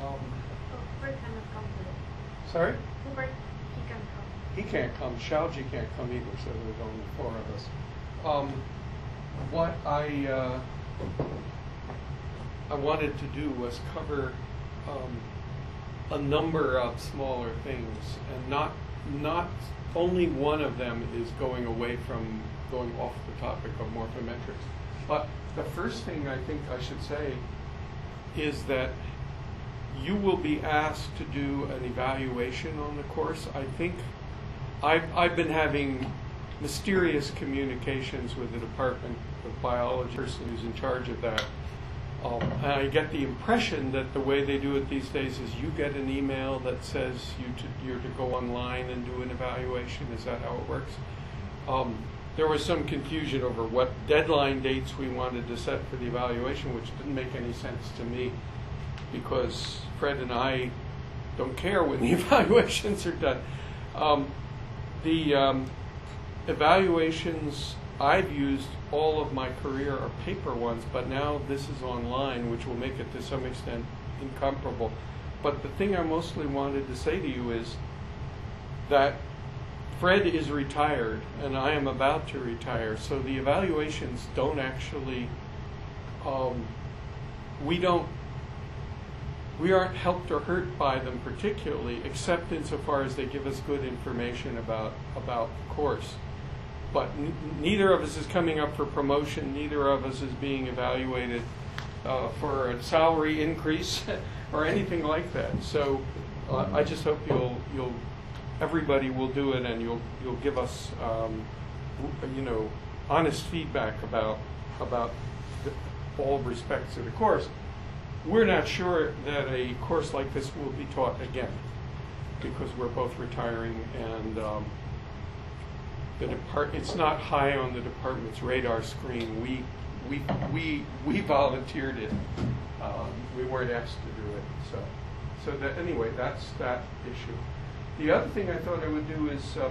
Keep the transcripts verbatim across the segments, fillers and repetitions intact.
Um, Oh, Hubert cannot come today. sorry? Hubert, he can come. He can't come. Shaoji can't come either, so there's only four of us. Um, what I uh, I wanted to do was cover um, a number of smaller things, and not not only one of them is going away from going off the topic of morphometrics. But the first thing I think I should say is that you will be asked to do an evaluation on the course. I think I've, I've been having mysterious communications with the Department of Biology, person who's in charge of that. Um, and I get the impression that the way they do it these days is you get an email that says you to, you're to go online and do an evaluation. Is that how it works? Um, there was some confusion over what deadline dates we wanted to set for the evaluation, which didn't make any sense to me, because Fred and I don't care when the evaluations are done. Um, the um, evaluations I've used all of my career are paper ones, but now this is online, which will make it to some extent incomparable. But the thing I mostly wanted to say to you is that Fred is retired and I am about to retire, so the evaluations don't actually, um, we don't, we aren't helped or hurt by them particularly, except insofar as they give us good information about, about the course. But n neither of us is coming up for promotion, neither of us is being evaluated uh, for a salary increase or anything like that. So uh, I just hope you'll, you'll, everybody will do it, and you'll, you'll give us, um, you know, honest feedback about, about the, all respects of the course. We're not sure that a course like this will be taught again, because we're both retiring, and um, the depart it's not high on the department's radar screen. We we we we volunteered it. Um, we weren't asked to do it. So so that anyway, that's that issue. The other thing I thought I would do is um,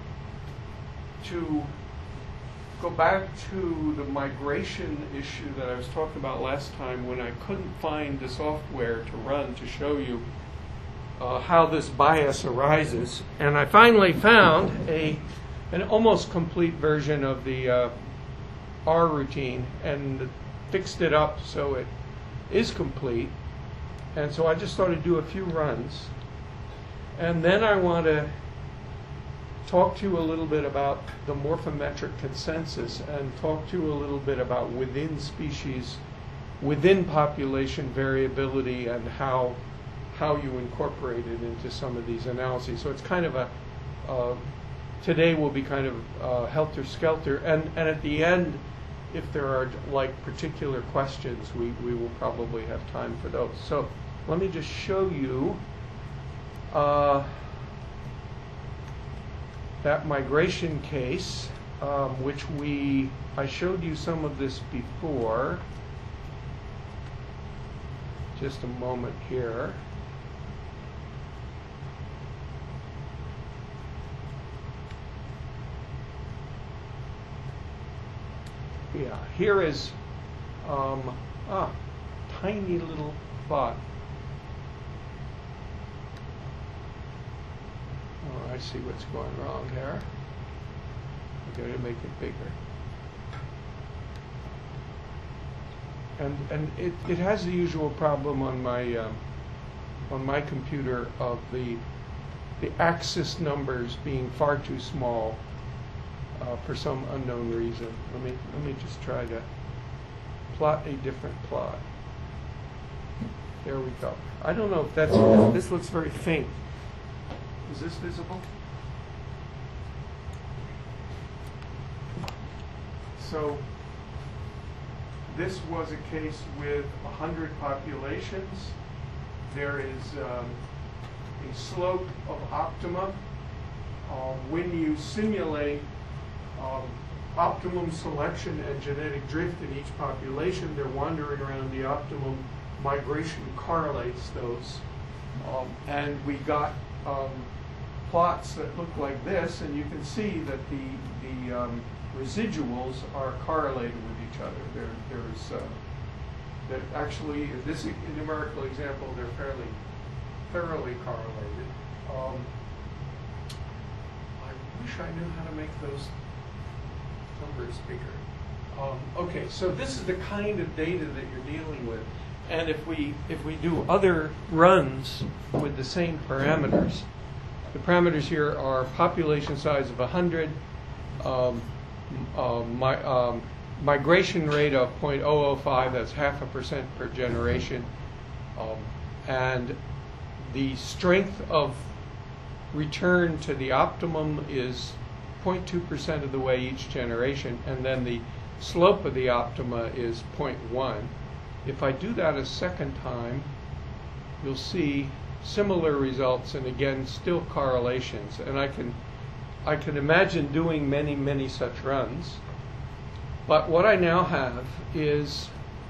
to go back to the migration issue that I was talking about last time, when I couldn't find the software to run to show you uh, how this bias arises, and I finally found a an almost complete version of the uh, R routine and fixed it up so it is complete. And so I just started to do a few runs, and then I want to talk to you a little bit about the morphometric consensus, and talk to you a little bit about within species, within population variability, and how how you incorporate it into some of these analyses. So it's kind of a uh, today will be kind of uh, helter-skelter, and, and at the end, if there are like particular questions, we, we will probably have time for those. So let me just show you uh, that migration case, um, which we, I showed you some of this before. Just a moment here. Yeah, here is um, ah, tiny little plot. Oh, I see what's going wrong here. I'm going to make it bigger. And and it, it has the usual problem on my um, on my computer of the the axis numbers being far too small. Uh, for some unknown reason. Let me let me just try to plot a different plot. There we go. I don't know if that's, this looks very faint. Is this visible? So this was a case with one hundred populations. There is um, a slope of optima. Uh, when you simulate Um, optimum selection and genetic drift in each population, they're wandering around the optimum. Migration correlates those. Um, and we got um, plots that look like this, and you can see that the, the um, residuals are correlated with each other. There, there's uh, that actually, in this e- numerical example, they're fairly thoroughly correlated. Um, I wish I knew how to make those numbers bigger. Um, okay, so this is the kind of data that you're dealing with. And if we if we do other runs with the same parameters, the parameters here are population size of one hundred, um, uh, my, um, migration rate of zero point zero zero five, that's half a percent per generation, um, and the strength of return to the optimum is zero point two percent of the way each generation, and then the slope of the optima is zero point one. If I do that a second time, you'll see similar results, and again, still correlations. And I can, I can imagine doing many, many such runs. But what I now have is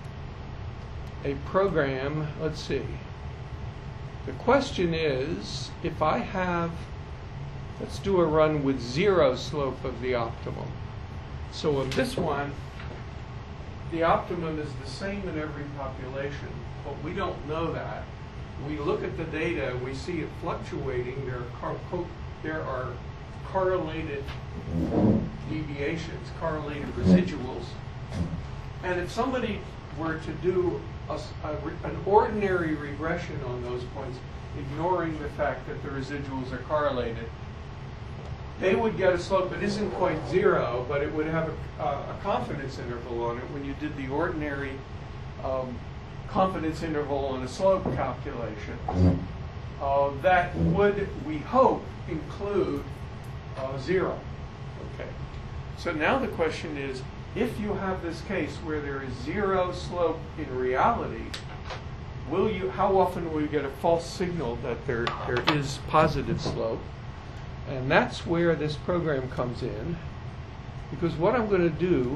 a program. Let's see. The question is, if I have, let's do a run with zero slope of the optimum. So in this one, the optimum is the same in every population, but we don't know that. We look at the data, we see it fluctuating. There are, car co there are correlated deviations, correlated residuals. And if somebody were to do a, a, an ordinary regression on those points, ignoring the fact that the residuals are correlated, they would get a slope that isn't quite zero, but it would have a, a confidence interval on it when you did the ordinary um, confidence interval on a slope calculation. Uh, that would, we hope, include uh, zero. Okay. So now the question is, if you have this case where there is zero slope in reality, will you? How often will you get a false signal that there there is positive slope? And that's where this program comes in, because what I'm going to do,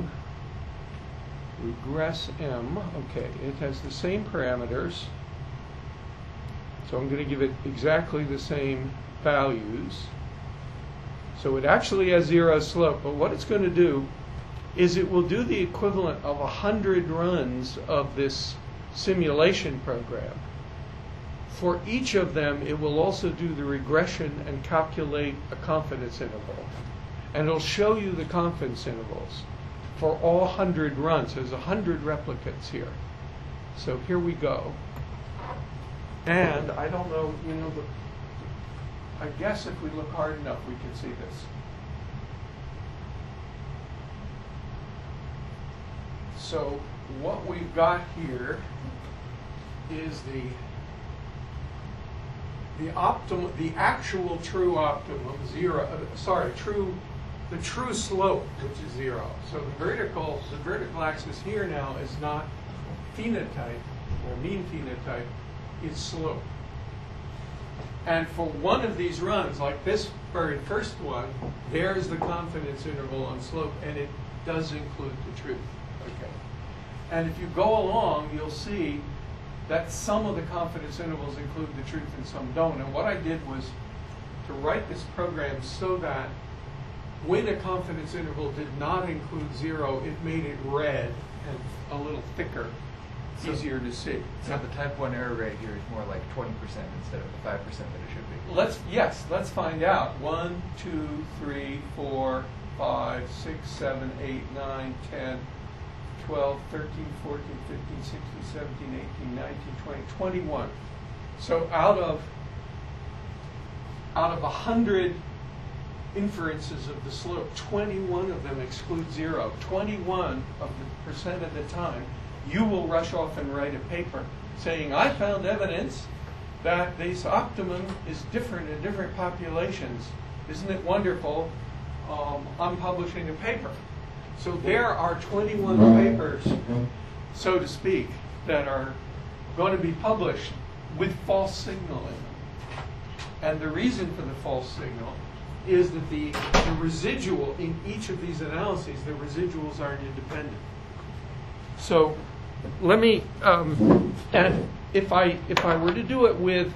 regress M, okay, it has the same parameters, so I'm going to give it exactly the same values. So it actually has zero slope, but what it's going to do is it will do the equivalent of one hundred runs of this simulation program. For each of them, it will also do the regression and calculate a confidence interval. And it'll show you the confidence intervals for all one hundred runs. There's one hundred replicates here. So here we go. And I don't know, you know, the, I guess if we look hard enough, we can see this. So what we've got here is the the optimum, the actual true optimum, zero, uh, sorry, true, the true slope, which is zero. So the vertical, the vertical axis here now is not phenotype, or mean phenotype, it's slope. And for one of these runs, like this very first one, there's the confidence interval on slope, and it does include the truth. Okay. And if you go along, you'll see that some of the confidence intervals include the truth and some don't. And what I did was to write this program so that when a confidence interval did not include zero, it made it red and a little thicker, so, easier to see. So the type one error rate here is more like twenty percent instead of the five percent that it should be. Let's, yes, let's find out. one, two, three, four, five, six, seven, eight, nine, ten, twelve, thirteen, fourteen, fifteen, sixteen, seventeen, eighteen, nineteen, twenty, twenty-one. So out of out of one hundred inferences of the slope, twenty-one of them exclude zero. twenty-one of the percent of the time, you will rush off and write a paper saying, I found evidence that this optimum is different in different populations. Isn't it wonderful? Um, I'm publishing a paper. So there are twenty-one papers, so to speak, that are going to be published with false signal in them. And the reason for the false signal is that the, the residual in each of these analyses, the residuals aren't independent. So let me, um, and if I if I were to do it with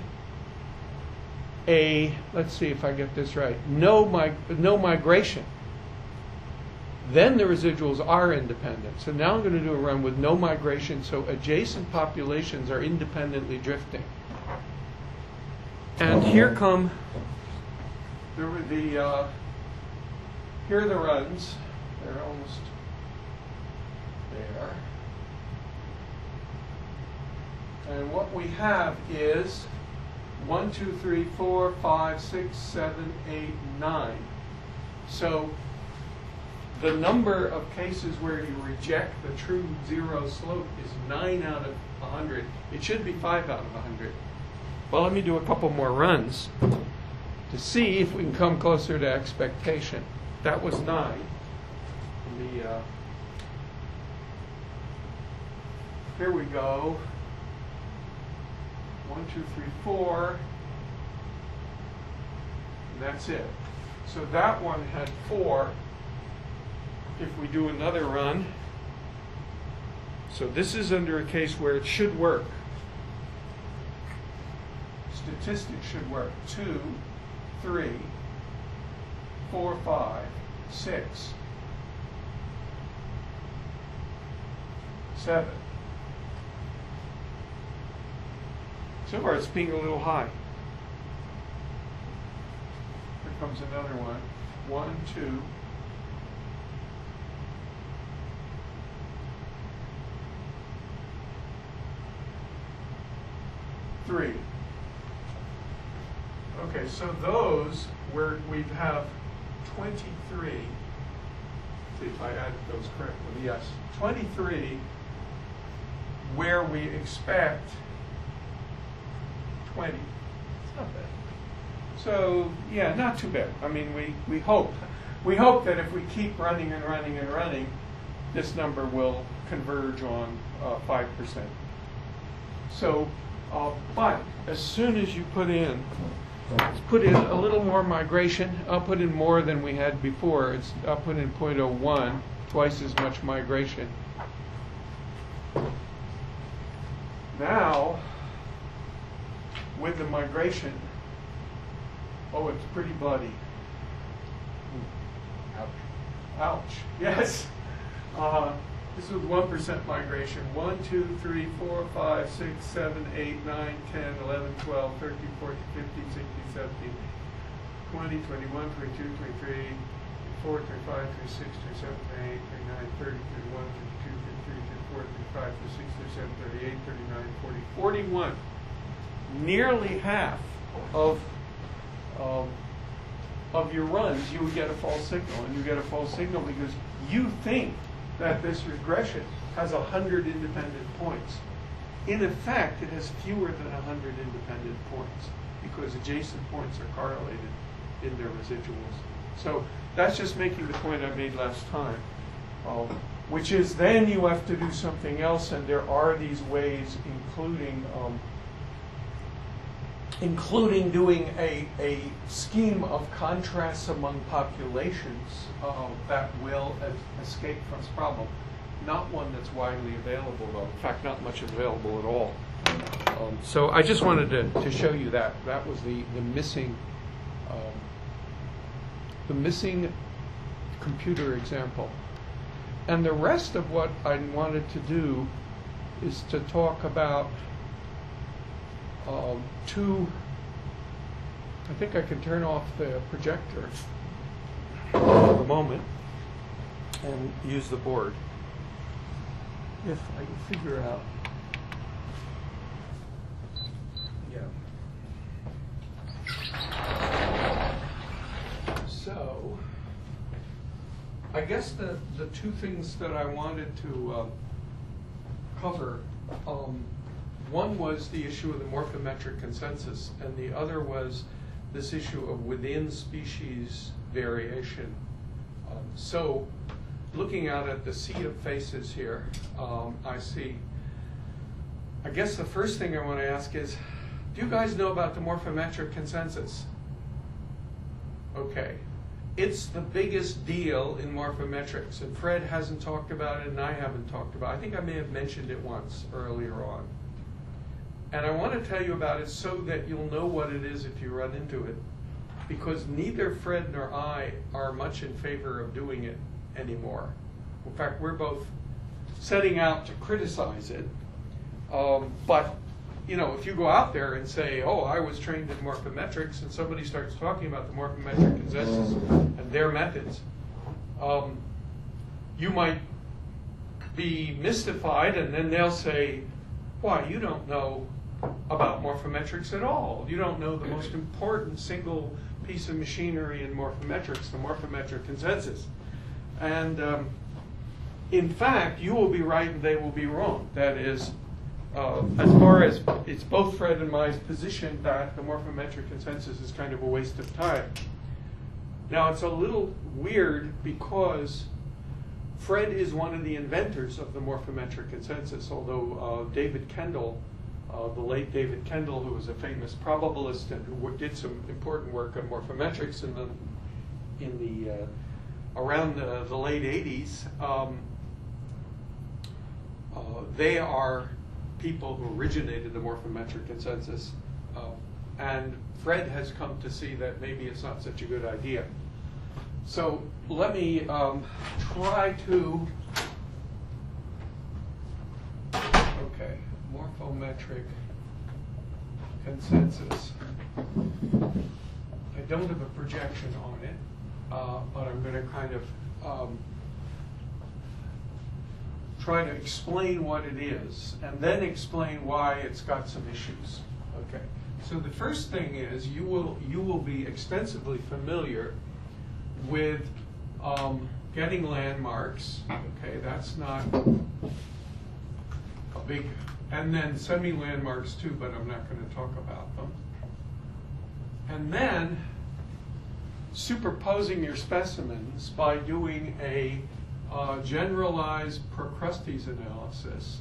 a, let's see if I get this right, no mig no migration, then the residuals are independent. So now I'm going to do a run with no migration, so adjacent populations are independently drifting. And here come the, the uh, here are the runs. They're almost there. And what we have is one, two, three, four, five, six, seven, eight, nine. So the number of cases where you reject the true zero slope is nine out of one hundred. It should be five out of one hundred. Well, let me do a couple more runs to see if we can come closer to expectation. That was nine. The, uh, here we go. One, two, three, four. And that's it. So that one had four. If we do another run, so this is under a case where it should work. Statistics should work. Two, three, four, five, six, seven. So far it's being a little high. Here comes another one. One, two. Three. Okay, so those where we have twenty-three. See if I added those correctly. Yes, twenty-three where we expect twenty. It's not bad. So yeah, not too bad. I mean, we, we hope we hope that if we keep running and running and running, this number will converge on uh, five percent. So, uh, but as soon as you put in put in a little more migration, I'll put in more than we had before. It's I'll put in zero point zero one, twice as much migration. Now, with the migration, oh, it's pretty bloody. Ouch. Ouch. Yes. Uh, this was one percent migration. one, two, three, four, five, six, seven, eight, nine, ten, eleven, twelve, thirteen, fourteen, fifteen, sixteen, seventeen, twenty, twenty-one, twenty-two, twenty-three, twenty-four, twenty-five, twenty-six, twenty-seven, twenty-eight, twenty-nine, thirty, thirty-one, thirty-two, thirty-three, thirty-four, thirty-five, thirty-six, thirty-seven, thirty-eight, thirty-nine, forty, forty-one. Nearly half of um, of your runs, you would get a false signal, and you get a false signal because you think that this regression has one hundred independent points. In effect, it has fewer than one hundred independent points because adjacent points are correlated in their residuals. So that's just making the point I made last time, um, which is then you have to do something else, and there are these ways, including um, including doing a, a scheme of contrasts among populations uh, that will a- escape from this problem. Not one that's widely available, though. In fact, not much available at all. Um, so I just wanted to, to show you that. That was the, the missing um, the missing computer example. And the rest of what I wanted to do is to talk about Um, two, I think I can turn off the projector for the moment and use the board. If I can figure out. Yeah. So, I guess the, the two things that I wanted to uh, cover, um, one was the issue of the morphometric consensus, and the other was this issue of within species variation. Um, so, looking out at the sea of faces here, um, I see, I guess the first thing I want to ask is, do you guys know about the morphometric consensus? Okay. It's the biggest deal in morphometrics, and Fred hasn't talked about it, and I haven't talked about it. I think I may have mentioned it once earlier on. And I want to tell you about it so that you'll know what it is if you run into it, because neither Fred nor I are much in favor of doing it anymore. In fact, we're both setting out to criticize it. Um, but, you know, if you go out there and say, oh, I was trained in morphometrics, and somebody starts talking about the morphometric consensus and their methods, um, you might be mystified, and then they'll say, why, you don't know about morphometrics at all. You don't know the most important single piece of machinery in morphometrics, the morphometric consensus. And um, in fact, you will be right and they will be wrong. That is, uh, as far as it's both Fred and my position that the morphometric consensus is kind of a waste of time. Now, it's a little weird because Fred is one of the inventors of the morphometric consensus, although uh, David Kendall, uh, the late David Kendall, who was a famous probabilist and who w- did some important work on morphometrics in the, in the uh, around the, the late eighties, um, uh, they are people who originated the morphometric consensus. Uh, and Fred has come to see that maybe it's not such a good idea. So let me um, try to, okay, morphometric consensus. I don't have a projection on it, uh, but I'm going to kind of um, try to explain what it is and then explain why it's got some issues. Okay. So the first thing is you will you will be extensively familiar with um, getting landmarks. Okay, that's not a big, and then semi-landmarks too, but I'm not going to talk about them. And then superposing your specimens by doing a uh, generalized Procrustes analysis.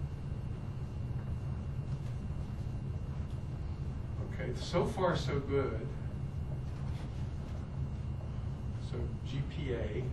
Okay, so far so good. So G P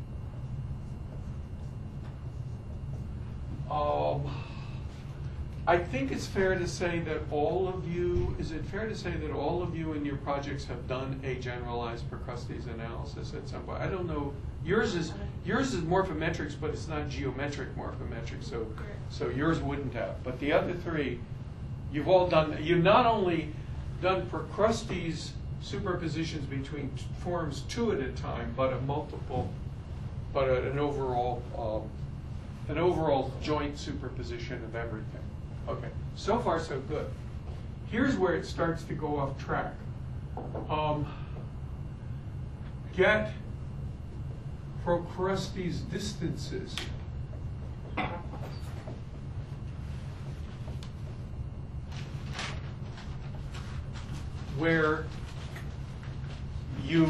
A. Um, I think it's fair to say that all of you, is it fair to say that all of you in your projects have done a generalized Procrustes analysis at some point? I don't know. Yours is yours is morphometrics, but it's not geometric morphometrics, so so yours wouldn't have. But the other three, you've all done. You've not only done Procrustes superpositions between t- forms two at a time, but a multiple, but a, an overall um, an overall joint superposition of everything. Okay, so far so good. Here's where it starts to go off track. Um, get Procrustes distances. Where you,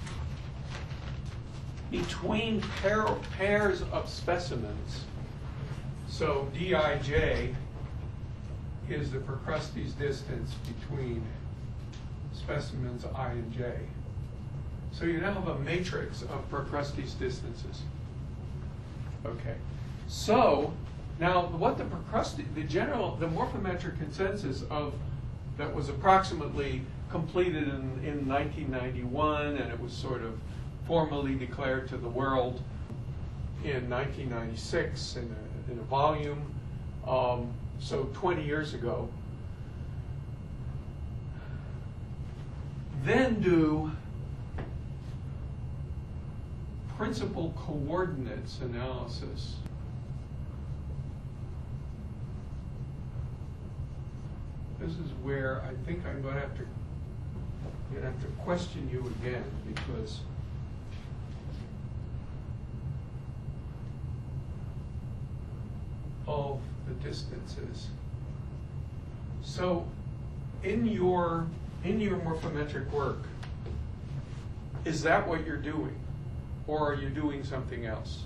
between pair, pairs of specimens, so D I J is the Procrustes distance between specimens I and J. So you now have a matrix of Procrustes distances. Okay. So now what the Procrustes, the general, the morphometric consensus of that was approximately completed in, in nineteen ninety-one, and it was sort of formally declared to the world in nineteen ninety-six in a, in a volume. Um, so twenty years ago. Then do principal coordinates analysis. This is where I think I'm going to have to, I'm going to have to question you again, because of the distances. So in your in your morphometric work, is that what you're doing? Or are you doing something else?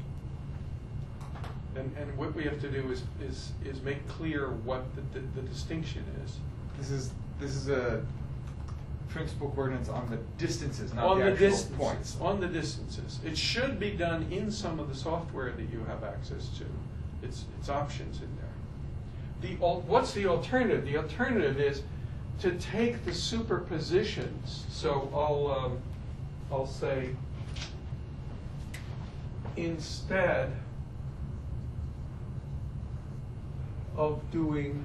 And, and what we have to do is, is, is make clear what the, the, the distinction is. This is this is a principal coordinates on the distances, not On the the actual distances. points. On the distances. It should be done in some of the software that you have access to. It's, it's options in there. The al- what's the alternative? The alternative is to take the superpositions. So I'll um, I'll say instead of doing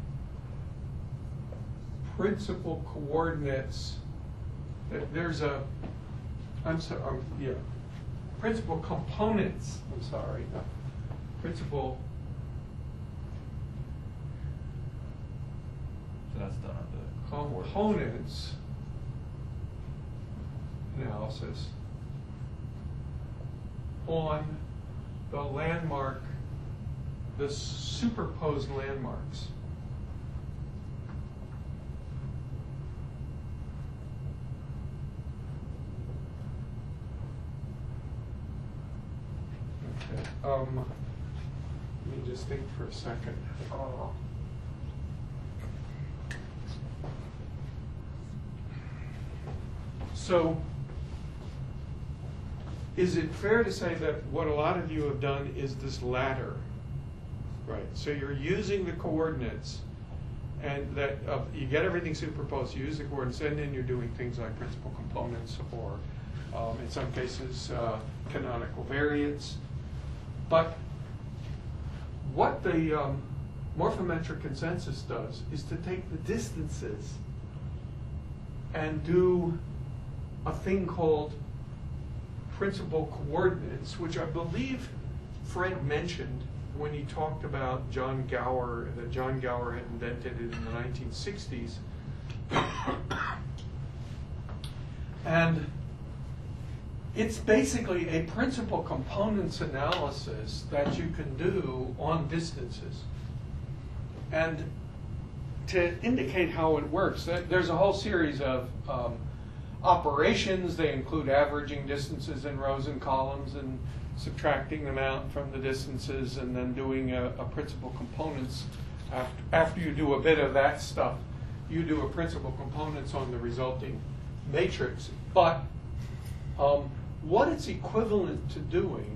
principal coordinates, th- there's a, I'm sorry, um, yeah, principal components, I'm sorry, not principal, So that's done on the coordinates. components analysis on the landmark, the superposed landmarks. Okay, um, let me just think for a second. Uh, So, is it fair to say that what a lot of you have done is this latter, right? So you're using the coordinates, and that uh, you get everything superposed. You use the coordinates, and then you're doing things like principal components, or um, in some cases uh, canonical variates. But what the um, morphometric consensus does is to take the distances and do a thing called principal coordinates, which I believe Fred mentioned when he talked about John Gower, that John Gower had invented it in the nineteen sixties. And it's basically a principal components analysis that you can do on distances. And to indicate how it works, there's a whole series of um, operations. They include averaging distances in rows and columns and subtracting them out from the distances, and then doing a, a principal components. After, after you do a bit of that stuff, you do a principal components on the resulting matrix. But um, what it's equivalent to doing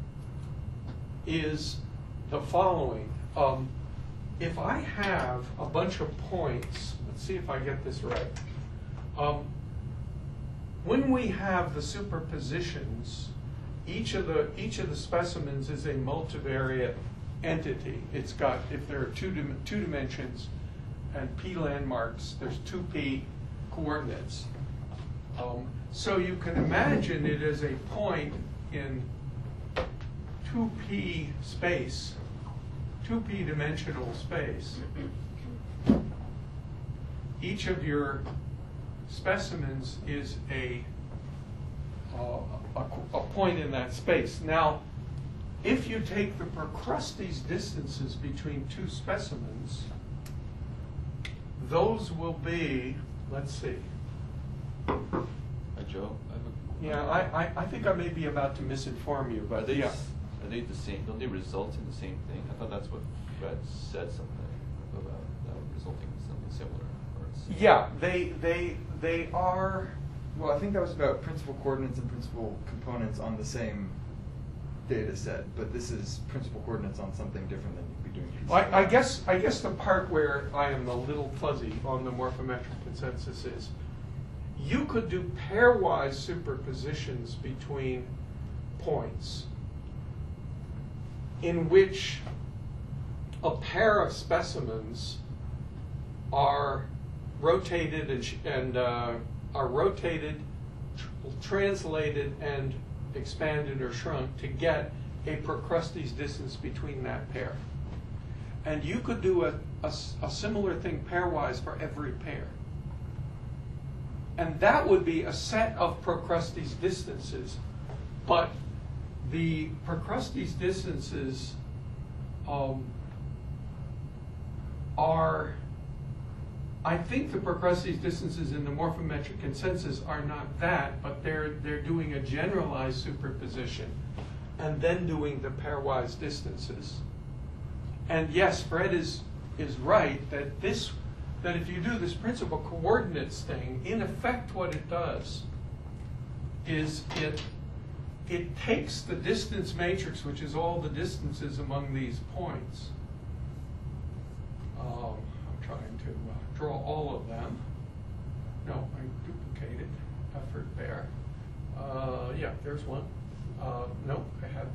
is the following. Um, if I have a bunch of points, let's see if I get this right. Um, When we have the superpositions, each of the each of the specimens is a multivariate entity. It's got, if there are two dim two dimensions and p landmarks, there's two p coordinates. Um, so you can imagine it as a point in two p space, two p dimensional space. Each of your specimens is a, uh, a, a point in that space. Now, if you take the Procrustes distances between two specimens, those will be, let's see. Uh, Joe, I have a, Yeah, I, I, I think I may be about to misinform you, are but they, yeah. s- are they the same? Don't they result in the same thing? I thought that's what Fred said something about that resulting in something similar. Or it's- Yeah, they, they, they are, Well, I think that was about principal coordinates and principal components on the same data set, but this is principal coordinates on something different than you'd be doing. P C M. I, I guess I guess the part where I am a little fuzzy on the morphometric consensus is you could do pairwise superpositions between points in which a pair of specimens are rotated and, sh and uh, are rotated, tr translated, and expanded or shrunk to get a Procrustes distance between that pair. And you could do a, a, a similar thing pairwise for every pair. And that would be a set of Procrustes distances. But the Procrustes distances um, are, I think the Procrustes distances in the morphometric consensus are not that, but they're, they're doing a generalized superposition and then doing the pairwise distances. And yes, Fred is, is right that this, that if you do this principal coordinates thing, in effect what it does is it, it takes the distance matrix, which is all the distances among these points. Um, I'm trying to uh, draw all of them. No, I duplicated effort there. Uh, yeah, there's one. Uh, nope, I have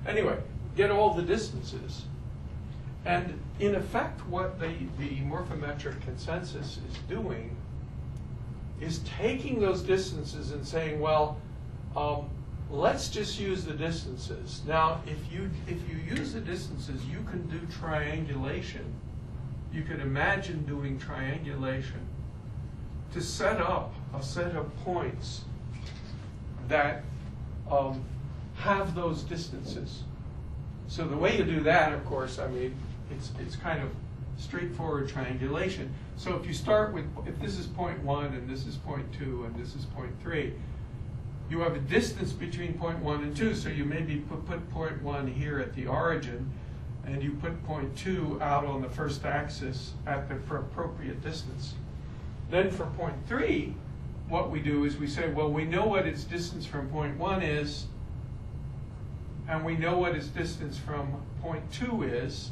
Anyway, get all the distances. And in effect, what the, the morphometric consensus is doing is taking those distances and saying, well, um, let's just use the distances. Now, if you, if you use the distances, you can do triangulation. You could imagine doing triangulation to set up a set of points that um, have those distances. So the way you do that, of course, I mean, it's, it's kind of straightforward triangulation. So if you start with, if this is point one, and this is point two, and this is point three, you have a distance between point one and two, so you maybe put, put point one here at the origin, and you put point two out on the first axis at the appropriate distance. Then for point three, what we do is we say, well, we know what its distance from point one is, and we know what its distance from point two is,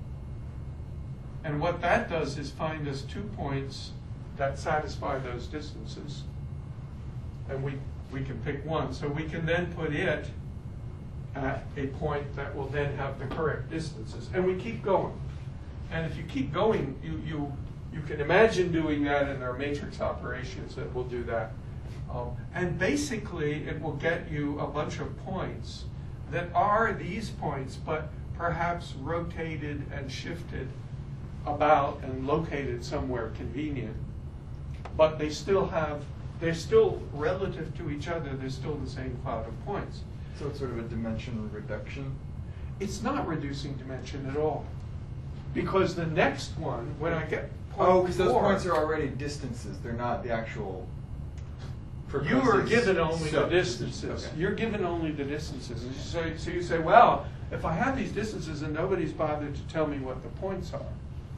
and what that does is find us two points that satisfy those distances, and we, we can pick one. So we can then put it at a point that will then have the correct distances, and we keep going. And if you keep going, you, you, you can imagine doing that in our matrix operations that will do that. Um, and basically, it will get you a bunch of points that are these points, but perhaps rotated and shifted about and located somewhere convenient. But they still have, they're still relative to each other, they're still the same cloud of points. So it's sort of a dimension reduction? It's not reducing dimension at all. Because the next one, when I get point Oh, because those four, points are already distances. They're not the actual you are percussive given only the sub- distances. Okay. You're given only the distances. And so, so you say, well, if I have these distances and nobody's bothered to tell me what the points are,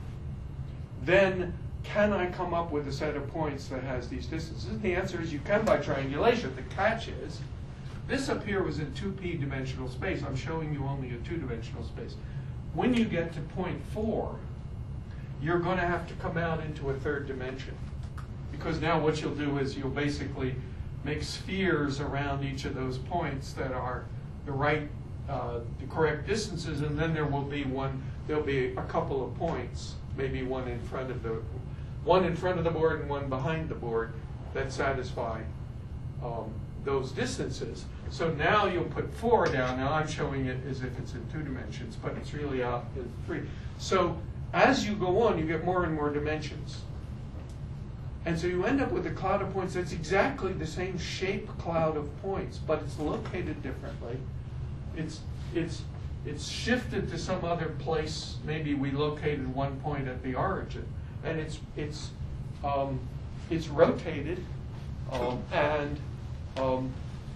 then can I come up with a set of points that has these distances? And the answer is you can by triangulation. The catch is, this up here was in two P dimensional space. I'm showing you only a two-dimensional space. When you get to point four, you're going to have to come out into a third dimension. Because now what you'll do is you'll basically make spheres around each of those points that are the right, uh, the correct distances, and then there will be one, there'll be a couple of points, maybe one in front of the, one in front of the board and one behind the board that satisfy um, those distances. So now you'll put four down. Now I'm showing it as if it's in two dimensions, but it's really out in three. So as you go on, you get more and more dimensions. And so you end up with a cloud of points that's exactly the same shape cloud of points, but it's located differently. It's, it's, it's shifted to some other place. Maybe we located one point at the origin. And it's, it's, um, it's rotated, um, and um,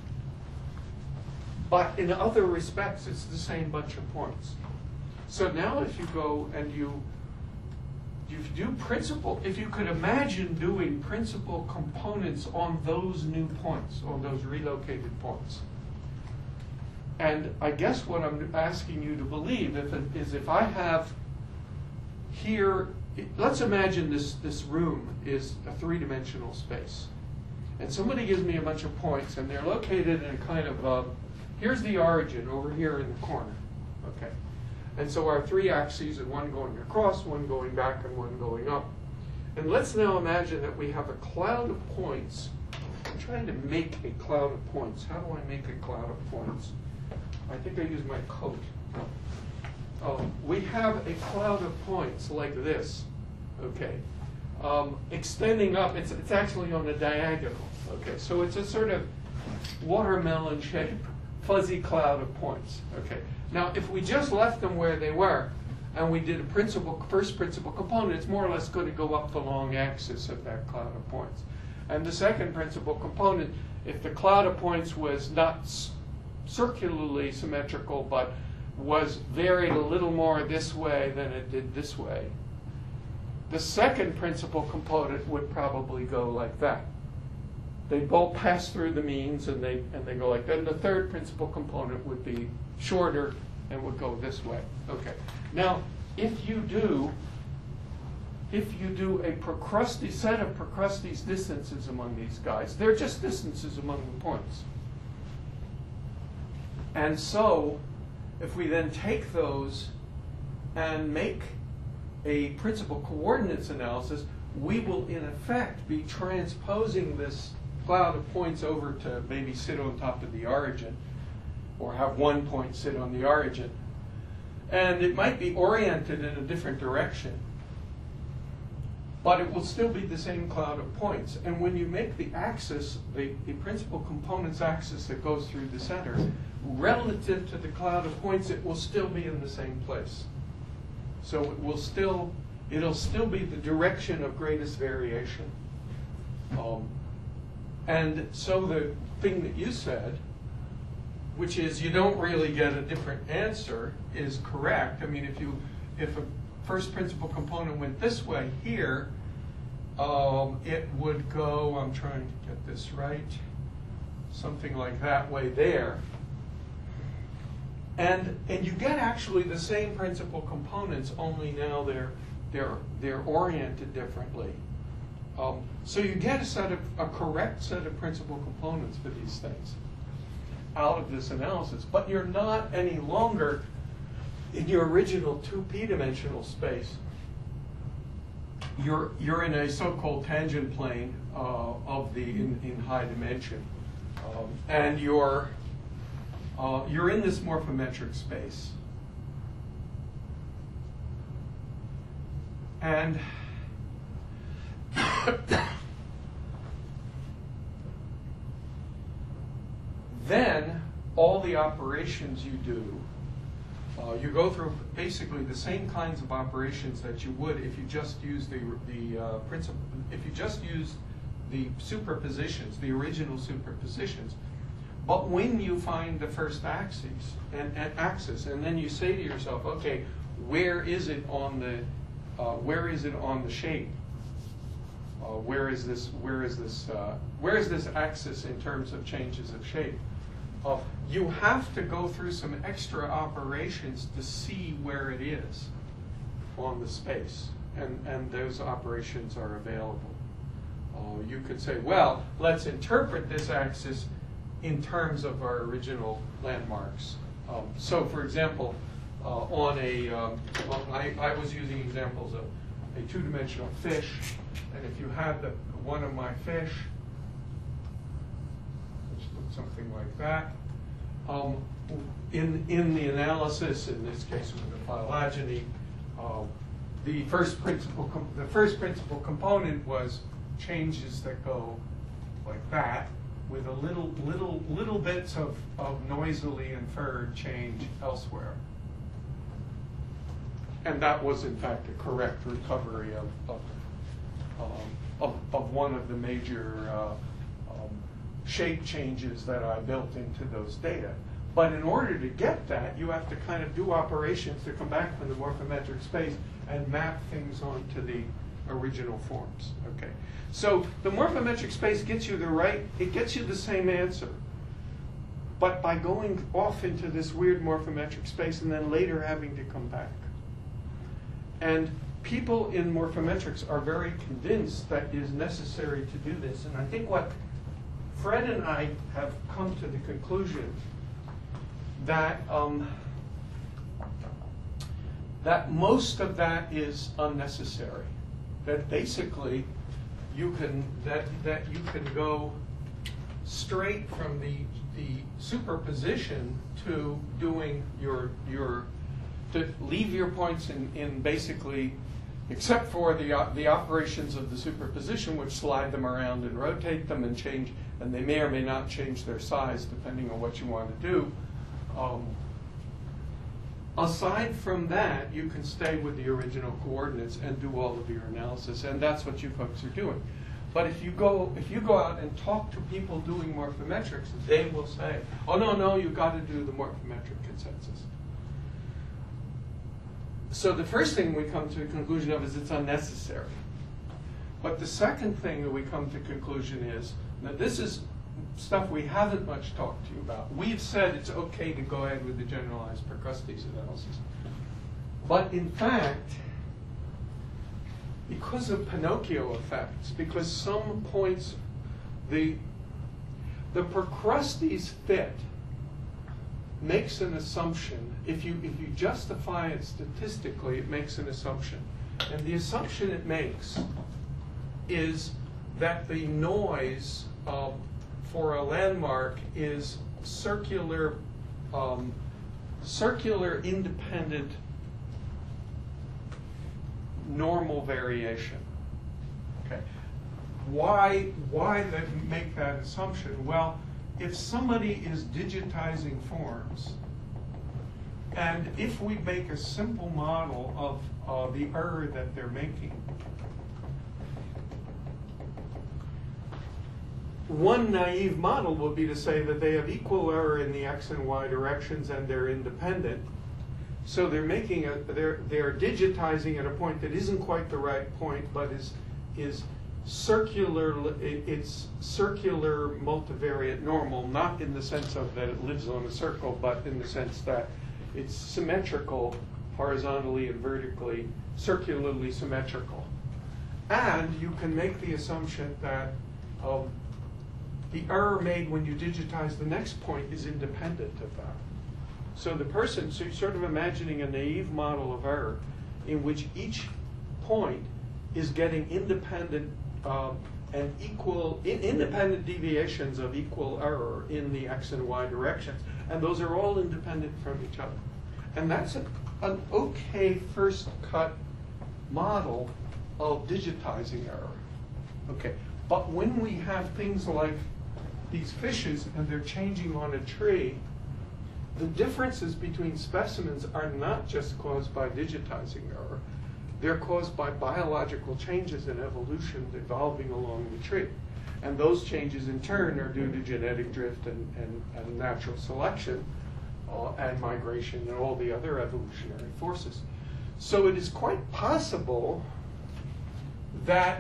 but in other respects, it's the same bunch of points. So now if you go and you you do principal, if you could imagine doing principal components on those new points, on those relocated points. And I guess what I'm asking you to believe if it, is if I have here, let's imagine this, this room is a three-dimensional space. And somebody gives me a bunch of points, and they're located in a kind of, uh, here's the origin over here in the corner. Okay. And so our three axes are one going across, one going back, and one going up. And let's now imagine that we have a cloud of points. I'm trying to make a cloud of points. How do I make a cloud of points? I think I use my coat. Oh, we have a cloud of points like this, okay, um, extending up. It's, it's actually on the diagonal, okay. So it's a sort of watermelon-shaped, fuzzy cloud of points, okay. Now, if we just left them where they were, and we did a principal, first principal component, it's more or less going to go up the long axis of that cloud of points. And the second principal component, if the cloud of points was not circularly symmetrical, but was varied a little more this way than it did this way, the second principal component would probably go like that. They both pass through the means, and they and they go like that. And the third principal component would be shorter and would go this way. Okay. Now, if you do, if you do a Procrustes set of Procrustes distances among these guys, they're just distances among the points. And so, if we then take those and make a principal coordinates analysis, we will in effect be transposing this cloud of points over to maybe sit on top of the origin, or have one point sit on the origin. And it might be oriented in a different direction, but it will still be the same cloud of points. And when you make the axis, the, the principal components axis that goes through the center, relative to the cloud of points, it will still be in the same place. So it will still, it'll still be the direction of greatest variation. Um, and so the thing that you said, which is you don't really get a different answer, is correct. I mean, if you, if a first principal component went this way here, um, it would go, I'm trying to get this right, something like that way there. And, and you get actually the same principal components, only now they're, they're, they're oriented differently. Um, so you get a set of, a correct set of principal components for these things out of this analysis, but you're not any longer in your original two P dimensional space. You're, you're in a so-called tangent plane uh, of the, in, in high dimension. Um, and you're, uh, you're in this morphometric space. And then all the operations you do, uh, you go through basically the same kinds of operations that you would if you just use the the uh, principle. If you just use the superpositions, the original superpositions. But when you find the first axis and, and axis, and then you say to yourself, okay, where is it on the uh, where is it on the shape? Uh, where is this? Where is this? Uh, where is this axis in terms of changes of shape? Uh, you have to go through some extra operations to see where it is on the space, and and those operations are available. Uh, you could say, well, let's interpret this axis in terms of our original landmarks. Um, so, for example, uh, on a, um, well, I, I was using examples of a two-dimensional fish, and if you had the, one of my fish, which looks something like that, um, in, in the analysis, in this case with the phylogeny, uh, the first principal com the first principal component was changes that go like that, with a little little little bits of, of noisily inferred change elsewhere. And that was in fact a correct recovery of of, um, of, of one of the major uh, um, shape changes that I built into those data. But in order to get that, you have to kind of do operations to come back from the morphometric space and map things onto the original forms. Okay. So the morphometric space gets you the right, it gets you the same answer. But by going off into this weird morphometric space and then later having to come back. And people in morphometrics are very convinced that it is necessary to do this. And I think what Fred and I have come to the conclusion that um, that most of that is unnecessary. That basically you can that that you can go straight from the the superposition to doing your your to leave your points in, in basically, except for the uh, the operations of the superposition, which slide them around and rotate them and change, and they may or may not change their size depending on what you want to do. Um, aside from that, you can stay with the original coordinates and do all of your analysis, and that's what you folks are doing. But if you go if you go out and talk to people doing morphometrics, they will say, "Oh no, no, you've got to do the morphometric consensus." So the first thing we come to the conclusion of is it's unnecessary. But the second thing that we come to the conclusion is that this is stuff we haven't much talked to you about. We've said it's okay to go ahead with the generalized Procrustes analysis. But in fact, because of Pinocchio effects, because some points, the, the Procrustes fit makes an assumption. if you if you justify it statistically, it makes an assumption, and the assumption it makes is that the noise um, for a landmark is circular, um, circular independent normal variation. Okay. Why why they make that assumption? Well, if somebody is digitizing forms, and if we make a simple model of uh, the error that they're making, one naive model would be to say that they have equal error in the x and y directions and they're independent. So they're making a they're they're digitizing at a point that isn't quite the right point, but is is circular. It's circular multivariate normal, not in the sense of that it lives on a circle, but in the sense that it's symmetrical, horizontally and vertically, circularly symmetrical. And you can make the assumption that um, the error made when you digitize the next point is independent of that. So the person, so you're sort of imagining a naive model of error in which each point is getting independent uh, and equal, in, independent deviations of equal error in the x and y directions. And those are all independent from each other. And that's a, an okay first cut model of digitizing error. Okay, but when we have things like these fishes and they're changing on a tree, the differences between specimens are not just caused by digitizing error. They're caused by biological changes in evolution evolving along the tree. And those changes in turn are due to genetic drift and, and, and natural selection uh, and migration and all the other evolutionary forces. So it is quite possible that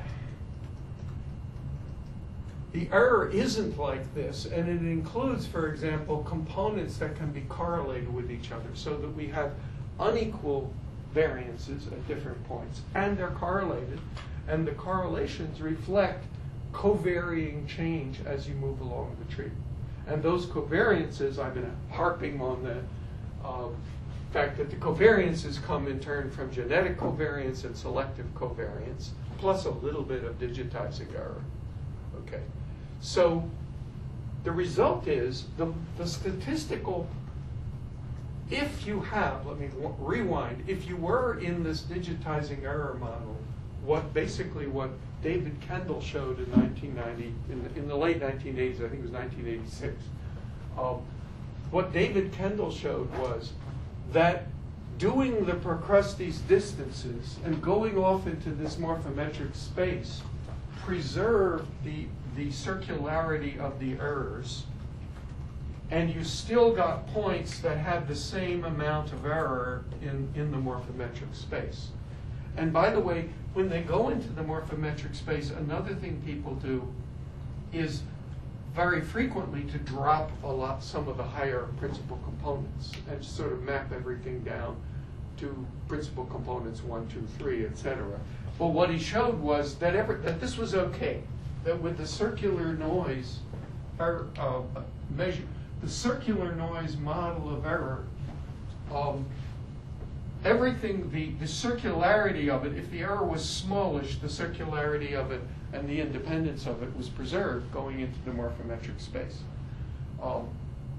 the error isn't like this, and it includes, for example, components that can be correlated with each other, so that we have unequal variances at different points, and they're correlated, and the correlations reflect covarying change as you move along the tree. And those covariances, I've been harping on the uh, fact that the covariances come in turn from genetic covariance and selective covariance, plus a little bit of digitizing error. Okay. So the result is the, the statistical, if you have, let me w- rewind, if you were in this digitizing error model, what basically what David Kendall showed in nineteen ninety, in the, in the late nineteen eighties, I think it was nineteen eighty-six, um, what David Kendall showed was that doing the Procrustes distances and going off into this morphometric space preserved the, the circularity of the errors, and you still got points that had the same amount of error in, in the morphometric space. And by the way, when they go into the morphometric space, another thing people do is very frequently to drop a lot, some of the higher principal components and sort of map everything down to principal components one, two, three, et cetera. But what he showed was that ever, that this was okay, that with the circular noise er, uh, measure, the circular noise model of error, um, everything, the, the circularity of it, if the error was smallish, the circularity of it and the independence of it was preserved going into the morphometric space. Um,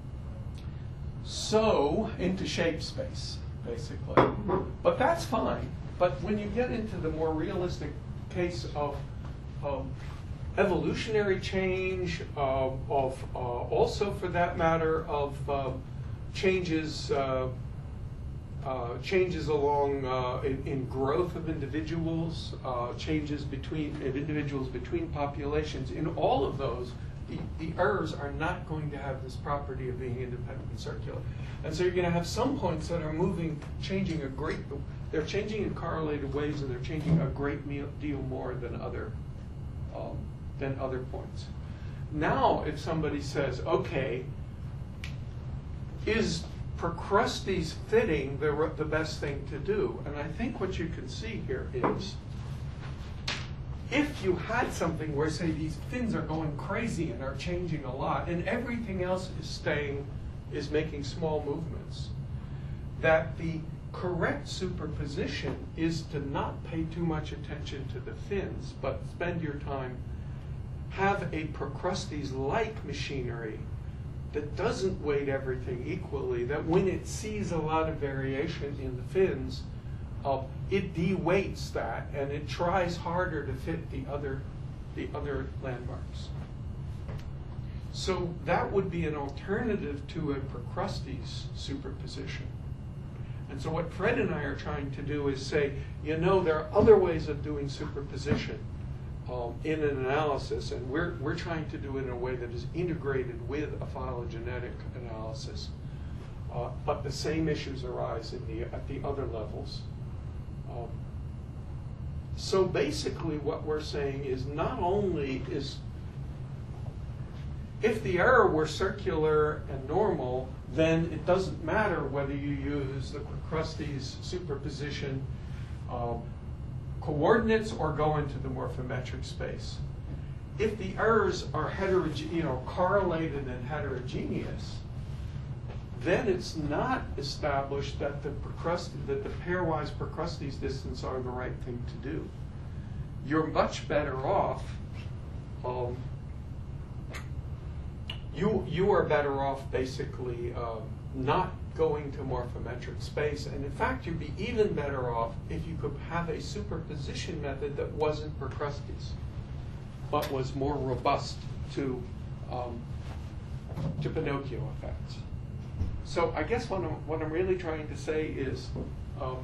so, into shape space, basically. But that's fine. But when you get into the more realistic case of um, evolutionary change, uh, of uh, also for that matter, of uh, changes uh, Uh, changes along uh, in, in growth of individuals, uh, changes between of individuals between populations. In all of those, the, the errors are not going to have this property of being independent and circular. And so you're going to have some points that are moving, changing a great, they're changing in correlated ways, and they're changing a great deal more than other, um, than other points. Now, if somebody says, okay, is Procrustes fitting the, the best thing to do? And I think what you can see here is, if you had something where, say, these fins are going crazy and are changing a lot, and everything else is staying, is making small movements, that the correct superposition is to not pay too much attention to the fins, but spend your time, have a Procrustes-like machinery that doesn't weight everything equally, that when it sees a lot of variation in the fins, uh, it de-weights that and it tries harder to fit the other, the other landmarks. So that would be an alternative to a Procrustes superposition. And so what Fred and I are trying to do is say, you know, there are other ways of doing superposition um, in an analysis, and we're, we're trying to do it in a way that is integrated with a phylogenetic analysis. Uh, but the same issues arise in the, at the other levels. Um, so basically what we're saying is not only is, if the error were circular and normal, then it doesn't matter whether you use the Procrustes superposition um, coordinates or go into the morphometric space. If the errors are heterogeneous, you know, correlated and heterogeneous, then it's not established that the Procrustes, that the pairwise Procrustes distance are the right thing to do. You're much better off. Um, You, you are better off basically um, not going to morphometric space, and in fact you'd be even better off if you could have a superposition method that wasn't Procrustes, but was more robust to, um, to Pinocchio effects. So I guess what I'm, what I'm really trying to say is um,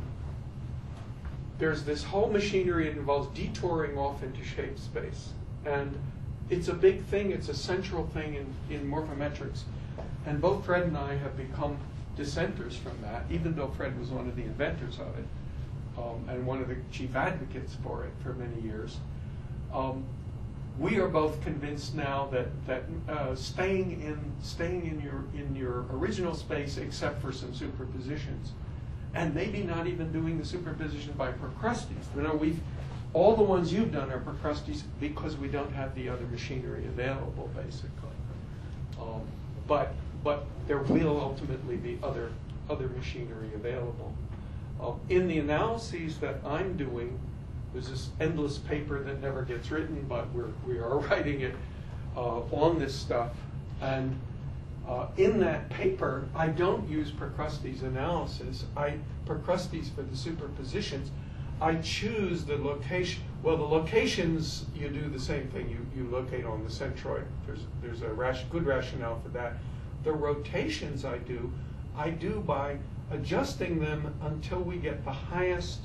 there's this whole machinery that involves detouring off into shape space, and it's a big thing, it's a central thing in, in morphometrics. And both Fred and I have become dissenters from that, even though Fred was one of the inventors of it, um, and one of the chief advocates for it for many years. Um, we are both convinced now that, that uh, staying in staying in your in your original space, except for some superpositions, and maybe not even doing the superposition by Procrustes. You know, we've all the ones you've done are Procrustes because we don't have the other machinery available, basically. Um, but but there will ultimately be other other machinery available. Uh, in the analyses that I'm doing, there's this endless paper that never gets written, but we're we are writing it uh, on this stuff. And uh, in that paper, I don't use Procrustes analysis. I Procrustes for the superpositions. I choose the location. Well, the locations, you do the same thing. You, you locate on the centroid. There's, there's a ration, good rationale for that. The rotations I do, I do by adjusting them until we get the highest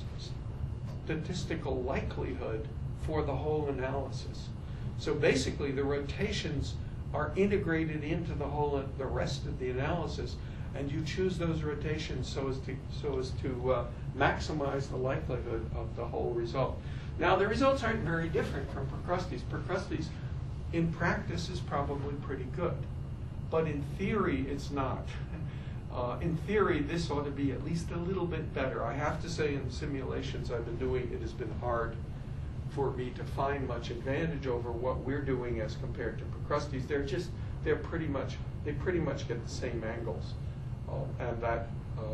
statistical likelihood for the whole analysis. So basically, the rotations are integrated into the whole, the rest of the analysis, and you choose those rotations so as to so as to uh, maximize the likelihood of the whole result. Now, the results aren't very different from Procrustes. Procrustes, in practice, is probably pretty good, but in theory, it's not. Uh, in theory, this ought to be at least a little bit better. I have to say, in the simulations I've been doing, it has been hard for me to find much advantage over what we're doing as compared to Procrustes. They're just, they're pretty much, they pretty much get the same angles. Uh, and that, um,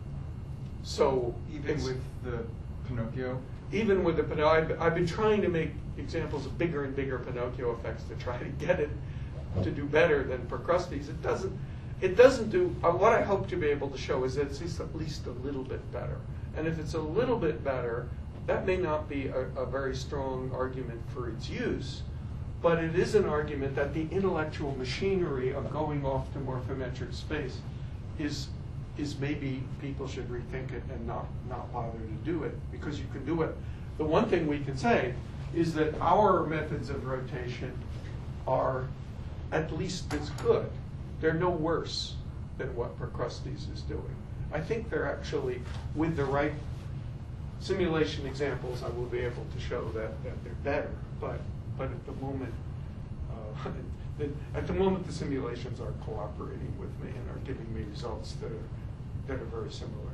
so even with the Pinocchio? Even with the Pinocchio, I've, I've been trying to make examples of bigger and bigger Pinocchio effects to try to get it to do better than Procrustes. It doesn't, it doesn't do, uh, what I hope to be able to show is that it's at least a little bit better. And if it's a little bit better, that may not be a, a very strong argument for its use, but it is an argument that the intellectual machinery of going off to morphometric space is is maybe people should rethink it and not, not bother to do it, because you can do it. The one thing we can say is that our methods of rotation are at least as good. They're no worse than what Procrustes is doing. I think they're actually, with the right simulation examples, I will be able to show that, that they're better, but, but at the moment, uh, at the moment the simulations are cooperating with me and are giving me results that are that are very similar.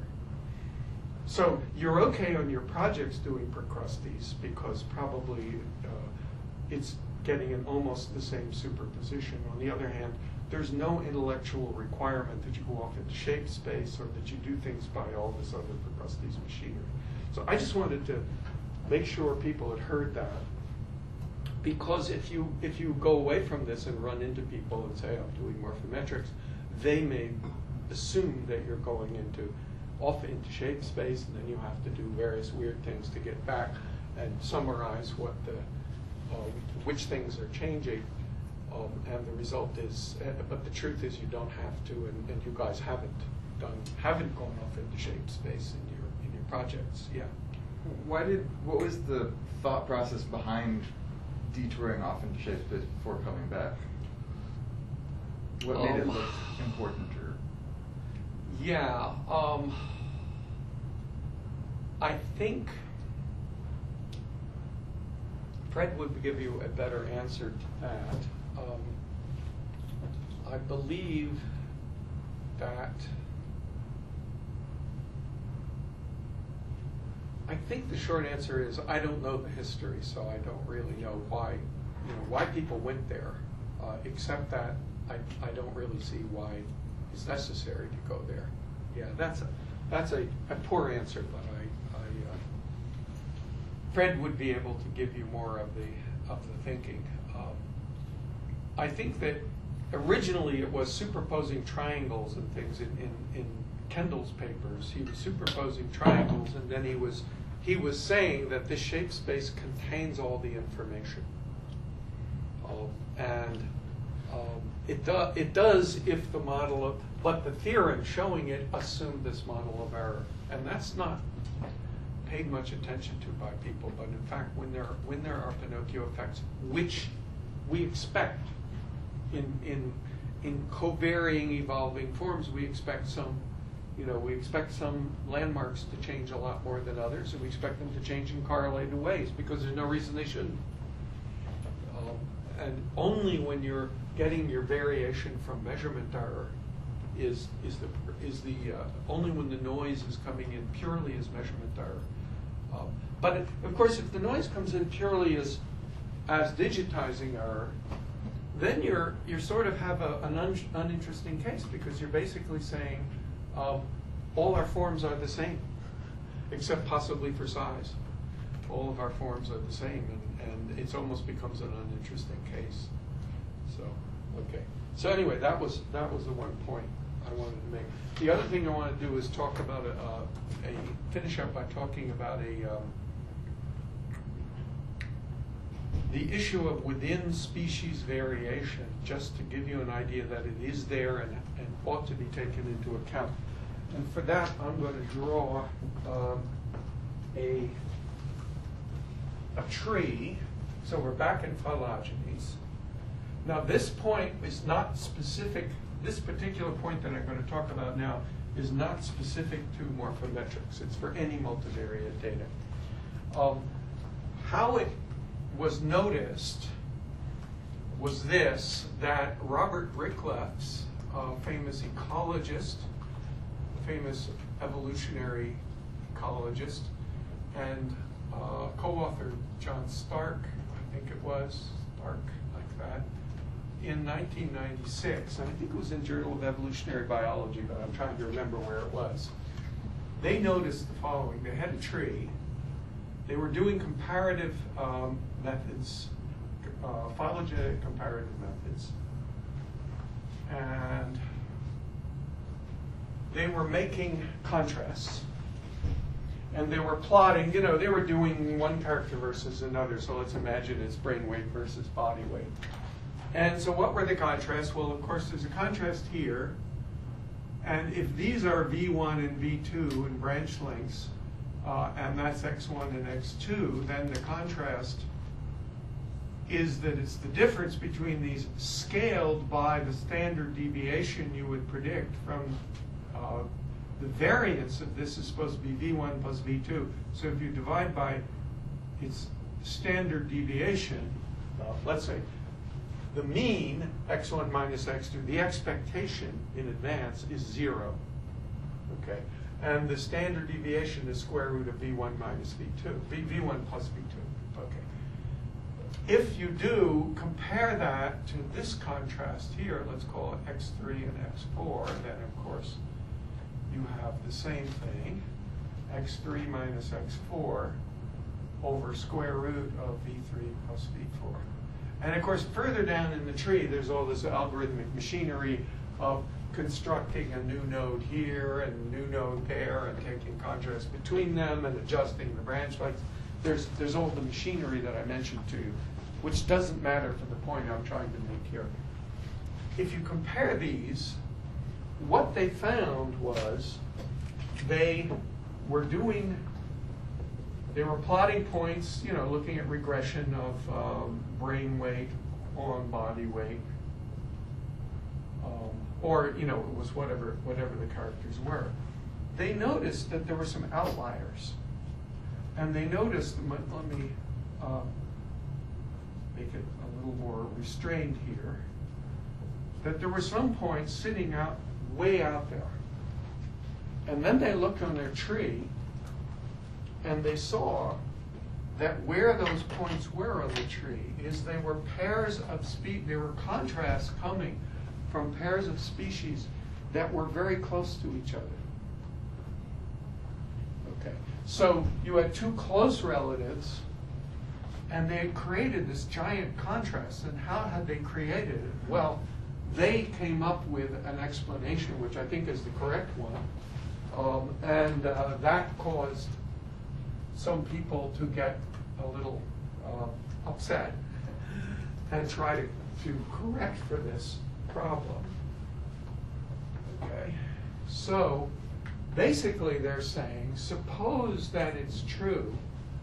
So you're okay on your projects doing Procrustes because probably uh, it's getting in almost the same superposition. On the other hand, there's no intellectual requirement that you go off into shape space or that you do things by all this other Procrustes machinery. So I just wanted to make sure people had heard that, because if you if you go away from this and run into people and say, I'm doing morphometrics, they may assume that you're going into off into shape space, and then you have to do various weird things to get back and summarize what the uh, which things are changing. Um, and the result is, uh, but the truth is, you don't have to, and, and you guys haven't done, haven't gone off into shape space in your in your projects. Yeah. Why did? What was the thought process behind detouring off into shape space before coming back? What made it Um, look important? Or Yeah. Um, I think Fred would give you a better answer to that. Um, I believe that I think the short answer is I don't know the history, so I don't really know why, you know, why people went there. Uh, except that I, I don't really see why it's necessary to go there. Yeah, that's a that's a, a poor answer, but I, I uh, Fred would be able to give you more of the of the thinking. Um, I think that originally it was superposing triangles and things in, in, in Kendall's papers. He was superposing triangles, and then he was he was saying that this shape space contains all the information. Um, and um, it, do, it does if the model of, but the theorem showing it assumed this model of error. And that's not paid much attention to by people, but in fact, when there, when there are Pinocchio effects, which we expect in, in, in co-varying evolving forms, we expect some, you know, we expect some landmarks to change a lot more than others, and we expect them to change in correlated ways because there's no reason they shouldn't. Um, and only when you're getting your variation from measurement error is is the is the uh, only when the noise is coming in purely as measurement error. Um, but it, of course, if the noise comes in purely as as digitizing error, then you're you sort of have a, an un, uninteresting case, because you're basically saying um, all our forms are the same, except possibly for size. All of our forms are the same, and, and it almost becomes an uninteresting case. So, okay. So anyway, that was that was the one point I wanted to make. The other thing I want to do is talk about a, a, a finish up by talking about a um, the issue of within species variation, just to give you an idea that it is there and, and ought to be taken into account. And for that, I'm going to draw um, a a tree. So we're back in phylogenies. Now this point is not specific, this particular point that I'm going to talk about now is not specific to morphometrics. It's for any multivariate data. Um, how it was noticed was this, that Robert Ricklefs, a famous ecologist, famous evolutionary ecologist, and uh, co-author John Stark, I think it was, Stark, like that, in nineteen ninety-six, and I think it was in Journal of Evolutionary Biology, but I'm trying to remember where it was. They noticed the following. They had a tree. They were doing comparative um, methods, uh, phylogenetic comparative methods, and they were making contrasts. And they were plotting, you know, they were doing one character versus another, so let's imagine it's brain weight versus body weight. And so what were the contrasts? Well, of course, there's a contrast here. And if these are V one and V two in branch lengths, uh, and that's X one and X two, then the contrast is that it's the difference between these scaled by the standard deviation you would predict from uh, the variance of this is supposed to be V one plus V two. So if you divide by its standard deviation, uh, let's say the mean, X one minus X two, the expectation in advance is zero, okay? And the standard deviation is square root of V one minus V two, v, V1 plus V two, okay? if you do compare that to this contrast here, let's call it x three and x four, then of course you have the same thing, x three minus x four over square root of v three plus v four. And of course, further down in the tree, there's all this algorithmic machinery of constructing a new node here and a new node there and taking contrast between them and adjusting the branch lengths. There's, there's all the machinery that I mentioned to you, which doesn't matter for the point I'm trying to make here. If you compare these, what they found was they were doing, they were plotting points, you know, looking at regression of um, brain weight on body weight, um, or, you know, it was whatever, whatever the characters were. They noticed that there were some outliers. And they noticed, let me uh, make it a little more restrained here, that there were some points sitting out way out there. And then they looked on their tree and they saw that where those points were on the tree is they were pairs of spe- there were contrasts coming from pairs of species that were very close to each other. Okay. So you had two close relatives, and they had created this giant contrast. And how had they created it? Well, they came up with an explanation, which I think is the correct one, um, and uh, that caused some people to get a little uh, upset and try to, to correct for this problem. Okay, so basically they're saying, suppose that it's true,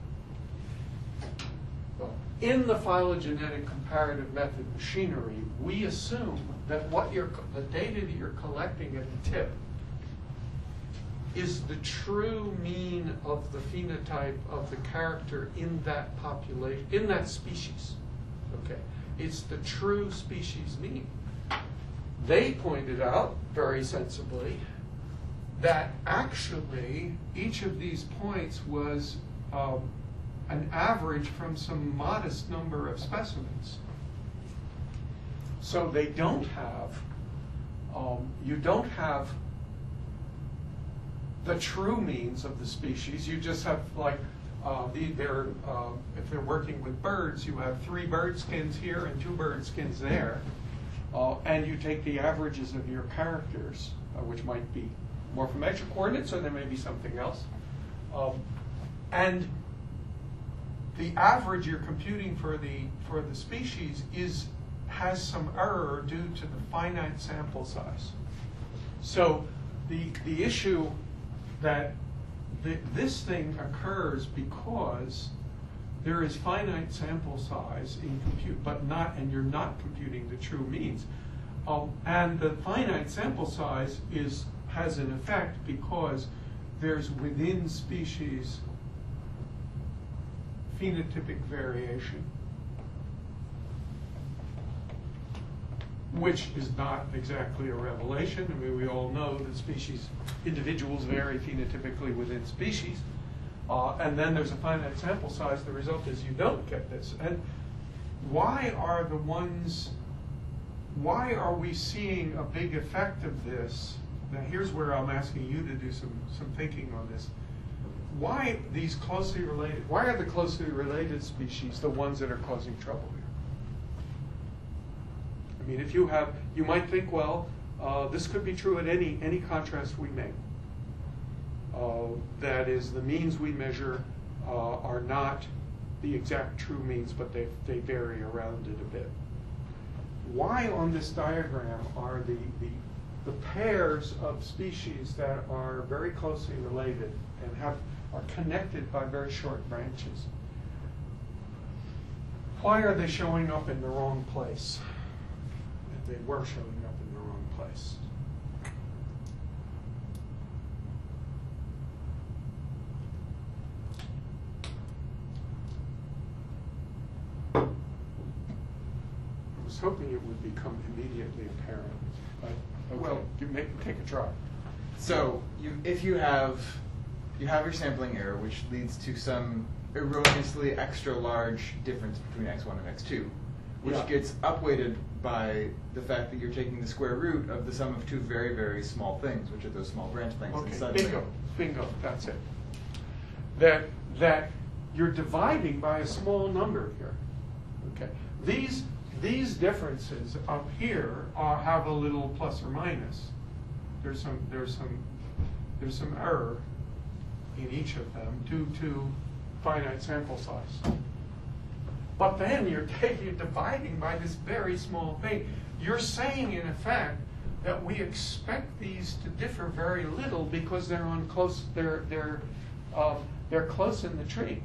well, in the phylogenetic comparative method machinery, we assume that what you're, the data that you're collecting at the tip is the true mean of the phenotype of the character in that population, in that species. Okay, it's the true species mean. They pointed out, very sensibly, that actually each of these points was um, an average from some modest number of specimens. So they don't have, um, you don't have the true means of the species. You just have, like, uh, the, they're, uh, if they're working with birds, you have three bird skins here and two bird skins there. Uh, and you take the averages of your characters, uh, which might be morphometric coordinates, or there may be something else. Um, and the average you're computing for the, for the species is, has some error due to the finite sample size. So the, the issue that the, this thing occurs because there is finite sample size in compute, but not, and you're not computing the true means. Um, and the finite sample size is, has an effect because there's within species phenotypic variation, which is not exactly a revelation. I mean, we all know that species, individuals vary phenotypically within species. Uh, and then there's a finite sample size. The result is you don't get this. And why are the ones, why are we seeing a big effect of this? Now here's where I'm asking you to do some, some thinking on this. Why these closely related, why are the closely related species the ones that are causing trouble here? I mean, if you have, you might think, well, uh, this could be true at any, any contrast we make. Uh, that is, the means we measure uh, are not the exact true means, but they, they vary around it a bit. Why on this diagram are the, the, the pairs of species that are very closely related and have, are connected by very short branches? Why are they showing up in the wrong place? If they were showing up in the wrong place. I was hoping it would become immediately apparent, but okay, Well- you make, take a try. So you, if you have you have your sampling error, which leads to some erroneously extra large difference between x one and x two, which Yeah. gets upweighted by the fact that you're taking the square root of the sum of two very, very small things, which are those small branch lengths. and Okay, suddenly, bingo, bingo, that's it. That, that you're dividing by a small number here, okay? These, these differences up here are, have a little plus or minus. There's some, there's some, there's some error in each of them due to finite sample size. But then you're taking, dividing by this very small thing. You're saying, in effect, that we expect these to differ very little because they're on close, they're, they're, um, they're close in the tree.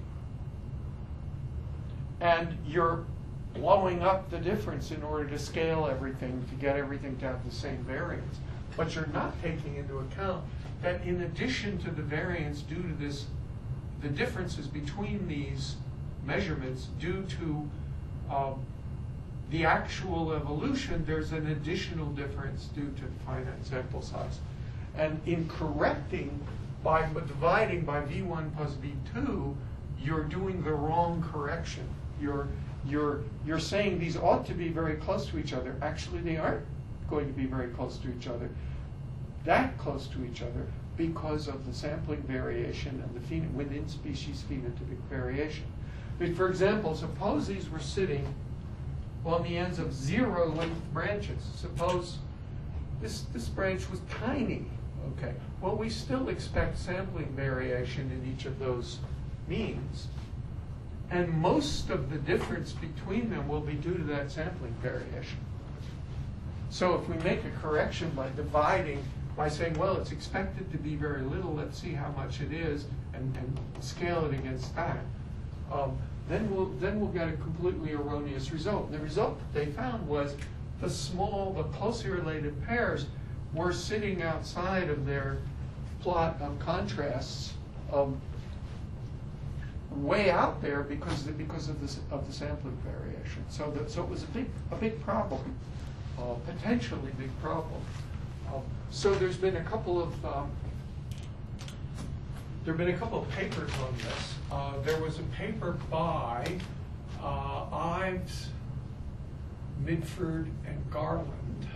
And you're blowing up the difference in order to scale everything, to get everything to have the same variance. But you're not taking into account that in addition to the variance due to this, the differences between these measurements due to um, the actual evolution, there's an additional difference due to finite sample size. And in correcting by dividing by V one plus V two, you're doing the wrong correction. You're, you're, you're saying these ought to be very close to each other. Actually, they aren't going to be very close to each other, that close to each other, because of the sampling variation and the pheno within species phenotypic variation. But for example, suppose these were sitting on the ends of zero length branches. Suppose this, this branch was tiny, okay? Well, we still expect sampling variation in each of those means. And most of the difference between them will be due to that sampling variation. So if we make a correction by dividing, by saying, well, it's expected to be very little, let's see how much it is, and, and scale it against that, um, then we'll then we'll get a completely erroneous result. The result that they found was the small, the closely related pairs were sitting outside of their plot of contrasts, um, way out there because of, because of this of the sampling variation. So that so it was a big a big problem, uh, potentially big problem. Uh, so there's been a couple of um, there have been a couple of papers on this. Uh, there was a paper by uh, Ives, Midford, and Garland.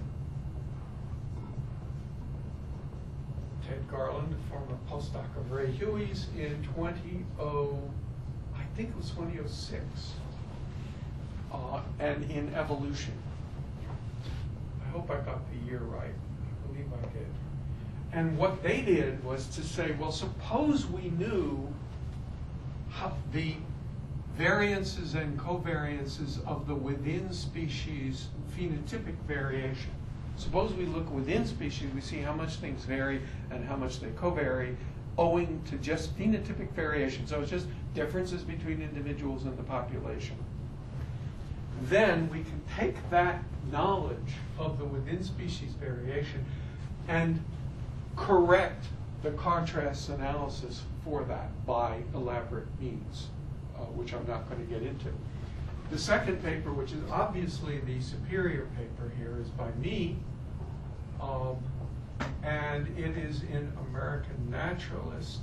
Ted Garland, a former postdoc of Ray Huey's, in twenty oh, I think it was twenty oh six, uh, and in Evolution. I hope I got the year right. I believe I did. And what they did was to say, well, suppose we knew how the variances and covariances of the within species phenotypic variation. Suppose we look within species, we see how much things vary and how much they covary owing to just phenotypic variation. So it's just differences between individuals in the population. Then we can take that knowledge of the within species variation and correct the contrast analysis for that by elaborate means, uh, which I'm not going to get into. The second paper, which is obviously the superior paper here, is by me, um, and it is in American Naturalist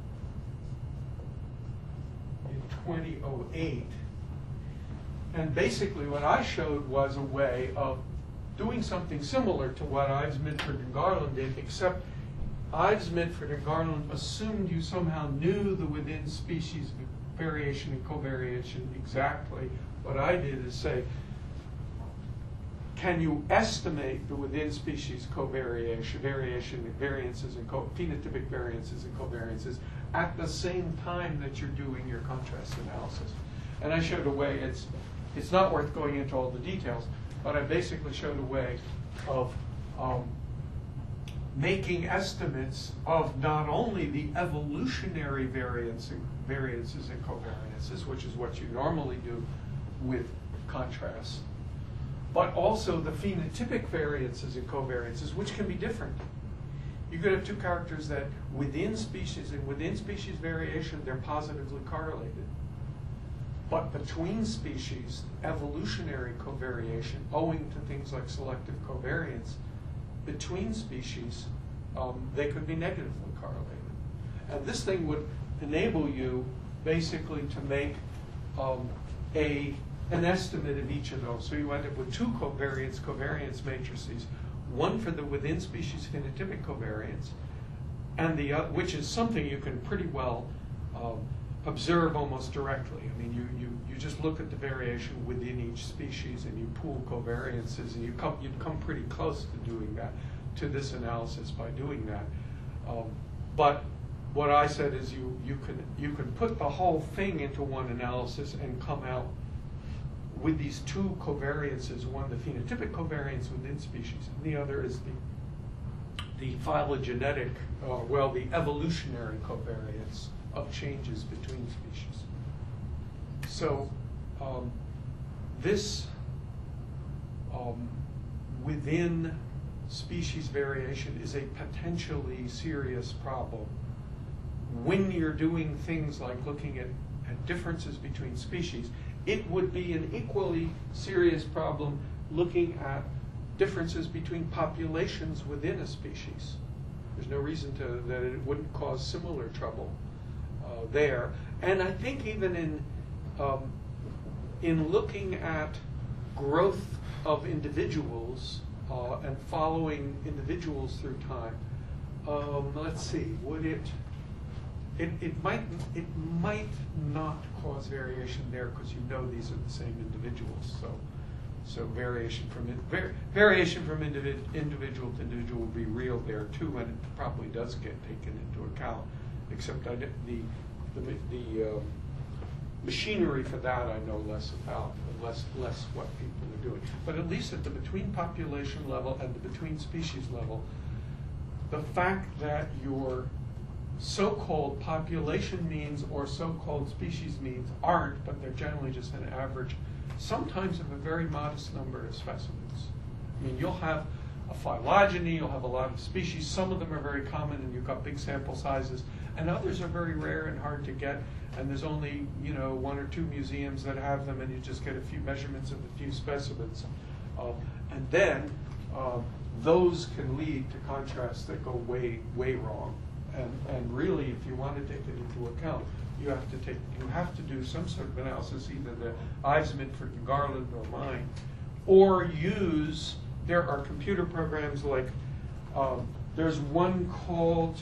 in twenty oh eight. And basically what I showed was a way of doing something similar to what Ives, Midford, and Garland did, except Ives, Midford, and Garland assumed you somehow knew the within species variation and covariation exactly. What I did is say, can you estimate the within species covariation, variation, variances, and co phenotypic variances and covariances at the same time that you're doing your contrast analysis? And I showed a way, it's, it's not worth going into all the details, but I basically showed a way of um, making estimates of not only the evolutionary variance, variances and covariances, which is what you normally do with contrast, but also the phenotypic variances and covariances, which can be different. You could have two characters that within species and within species variation, they're positively correlated. But between species, evolutionary covariation, owing to things like selective covariance, between species, um, they could be negatively correlated. And this thing would enable you, basically to make um, a an estimate of each of those. So you end up with two covariance covariance matrices, one for the within species phenotypic covariance, and the uh, which is something you can pretty well um, observe almost directly. I mean, you, you, you just look at the variation within each species and you pool covariances, and you come you come pretty close to doing that, to this analysis by doing that. Um, but what I said is you you can you can put the whole thing into one analysis and come out with these two covariances, one the phenotypic covariance within species, and the other is the the phylogenetic, uh, well, the evolutionary covariance of changes between species. So um, this um, within species variation is a potentially serious problem when you're doing things like looking at, at differences between species. It would be an equally serious problem looking at differences between populations within a species. There's no reason to, that it wouldn't cause similar trouble uh, there. And I think even in, um, in looking at growth of individuals uh, and following individuals through time, um, let's see, would it, It, it might it might not cause variation there because you know these are the same individuals. So so variation from in, var, variation from individ, individual to individual will be real there too, and it probably does get taken into account. Except I, the the the um, machinery for that I know less about, less less what people are doing. But at least at the between population level and the between species level, the fact that your so-called population means or so-called species means aren't, but they're generally just an average, sometimes of a very modest number of specimens. I mean, you'll have a phylogeny, you'll have a lot of species, some of them are very common and you've got big sample sizes, and others are very rare and hard to get, and there's only, you know, one or two museums that have them, and you just get a few measurements of a few specimens. Uh, and then uh, those can lead to contrasts that go way, way wrong. And, and really, if you want to take it into account, you have to take you have to do some sort of analysis, either the Ives, Mitford, and Garland or mine, or use. There are computer programs like um, there's one called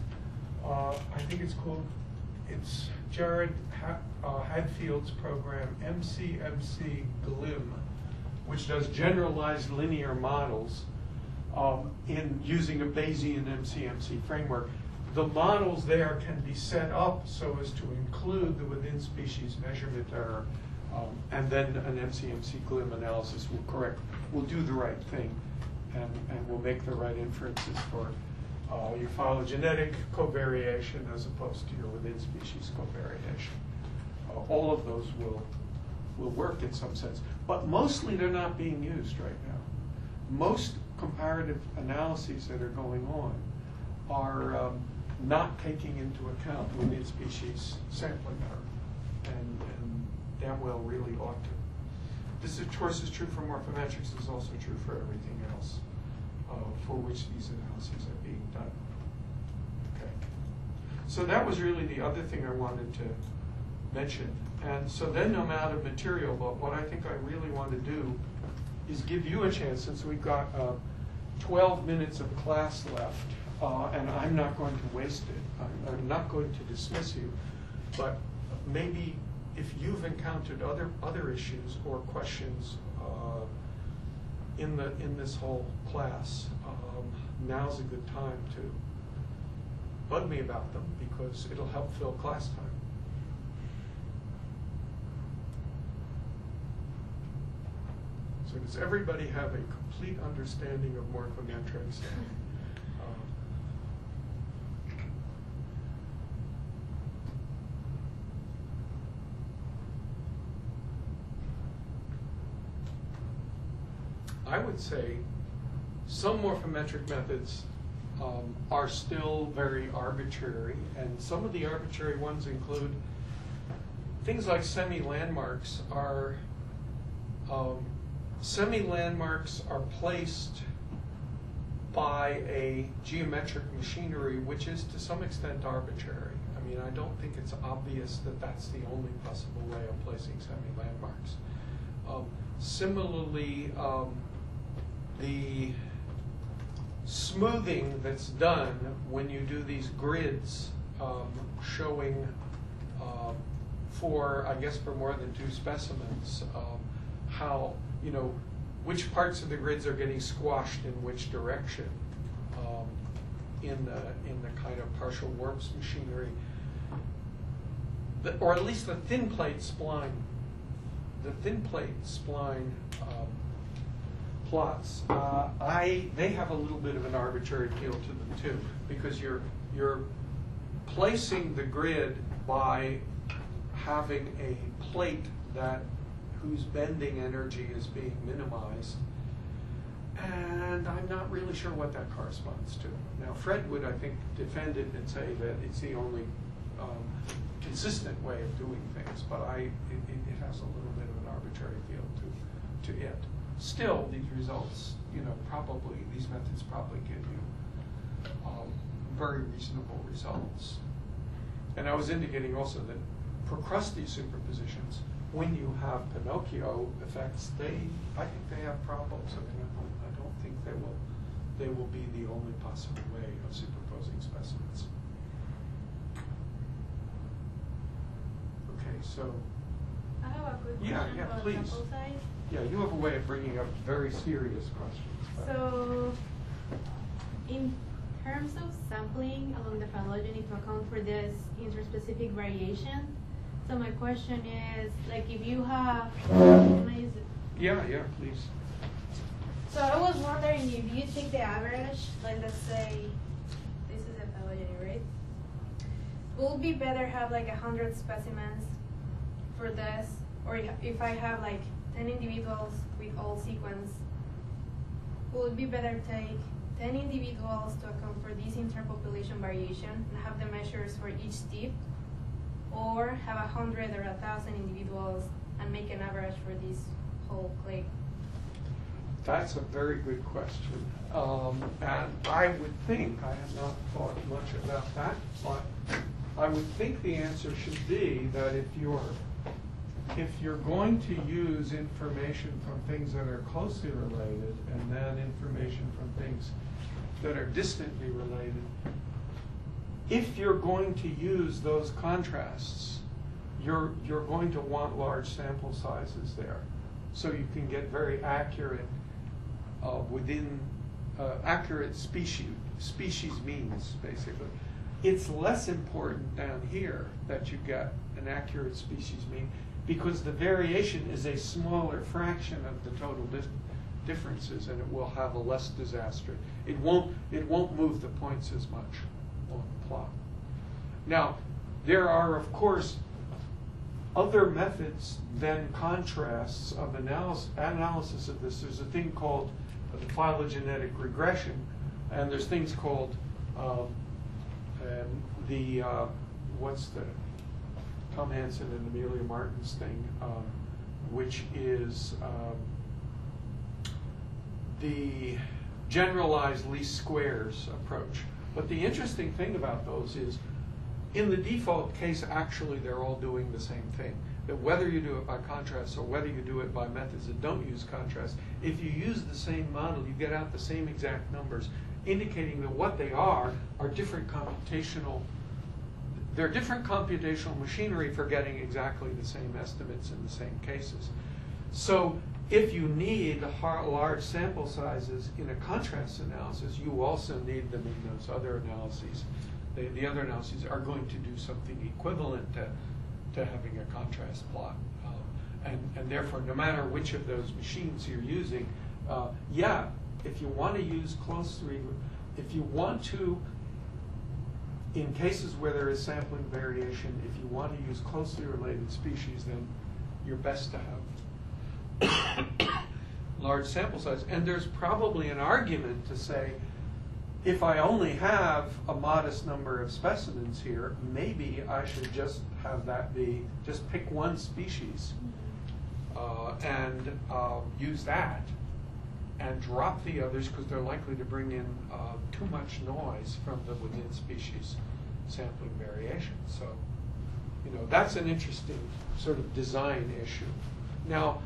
uh, I think it's called it's Jared ha- uh, Hadfield's program M C M C GLIM, which does generalized linear models um, in using a Bayesian M C M C framework. The models there can be set up so as to include the within species measurement error, um, and then an M C M C GLIM analysis will correct, will do the right thing, and, and will make the right inferences for uh, your phylogenetic covariation as opposed to your within species covariation. Uh, all of those will will work in some sense, but mostly they're not being used right now. Most comparative analyses that are going on are um, not taking into account within species sampling error, and, and damn well really ought to. This, of course, is true for morphometrics. It's also true for everything else uh, for which these analyses are being done. Okay. So that was really the other thing I wanted to mention. And so then I'm out of material, but what I think I really want to do is give you a chance, since we've got uh, twelve minutes of class left, Uh, and I'm not going to waste it. I'm, I'm not going to dismiss you, but maybe if you've encountered other other issues or questions uh, in the in this whole class, um, now's a good time to bug me about them, because it'll help fill class time. So does everybody have a complete understanding of morphometrics? I would say some morphometric methods um, are still very arbitrary, and some of the arbitrary ones include things like semi-landmarks are um, semi-landmarks are placed by a geometric machinery which is to some extent arbitrary. I I mean, I don't think it's obvious that that's the only possible way of placing semi-landmarks. Um, similarly, um, the smoothing that's done when you do these grids um, showing uh, for, I guess, for more than two specimens, um, how, you know, which parts of the grids are getting squashed in which direction um, in the in the kind of partial warps machinery, the, or at least the thin plate spline. The thin plate spline um, plots, uh, I they have a little bit of an arbitrary feel to them too, because you're you're placing the grid by having a plate that whose bending energy is being minimized, and I'm not really sure what that corresponds to. Now, Fred would, I think, defend it and say that it's the only um, consistent way of doing things, but I it, it has a little bit of an arbitrary feel to to it. Still, these results, you know, probably these methods probably give you um, very reasonable results. And I was indicating also that Procrustes superpositions, when you have Pinocchio effects, they, I think they have problems. I mean, I don't, I don't think they will, they will be the only possible way of superposing specimens. Okay, so, I have a quick Yeah, question yeah, about please. sample size. yeah, you have a way of bringing up very serious questions. but- So, in terms of sampling along the phylogeny to account for this interspecific variation, so my question is, like, if you have, can I use it? Yeah, yeah, please. So I was wondering if you take the average, like let's say this is a phylogeny, right? Would it be better have like a hundred specimens for this, or if I have like ten individuals with all sequence, would it be better take ten individuals to account for this interpopulation variation and have the measures for each tip, or have a hundred or a thousand individuals and make an average for this whole clade? That's a very good question. Um, and I would think, I have not thought much about that, but I would think the answer should be that if you're, if you're going to use information from things that are closely related and then information from things that are distantly related, if you're going to use those contrasts, you're, you're going to want large sample sizes there, so you can get very accurate uh, within uh, accurate species species means, basically. It's less important down here that you get an accurate species mean, because the variation is a smaller fraction of the total dif differences, and it will have a less disaster. It won't it won't move the points as much on the plot. Now, there are, of course, other methods than contrasts of analysis, analysis of this. There's a thing called the phylogenetic regression, and there's things called um, um, the, uh, what's the, Tom Hansen and Amelia Martin's thing, um, which is um, the generalized least squares approach. But the interesting thing about those is, in the default case, actually, they're all doing the same thing. That whether you do it by contrast or whether you do it by methods that don't use contrast, if you use the same model, you get out the same exact numbers, indicating that what they are are different computational, they're different computational machinery for getting exactly the same estimates in the same cases. So if you need large sample sizes in a contrast analysis, you also need them in those other analyses. The, the other analyses are going to do something equivalent to, to having a contrast plot. Um, and, and therefore, no matter which of those machines you're using, uh, yeah, if you want to use closely, if you want to, in cases where there is sampling variation, if you want to use closely related species, then you're best to have large sample size. And there's probably an argument to say, if I only have a modest number of specimens here, maybe I should just have that be, just pick one species uh, and uh, use that and drop the others, because they're likely to bring in uh, too much noise from the within species sampling variation. So, you know, that's an interesting sort of design issue. Now,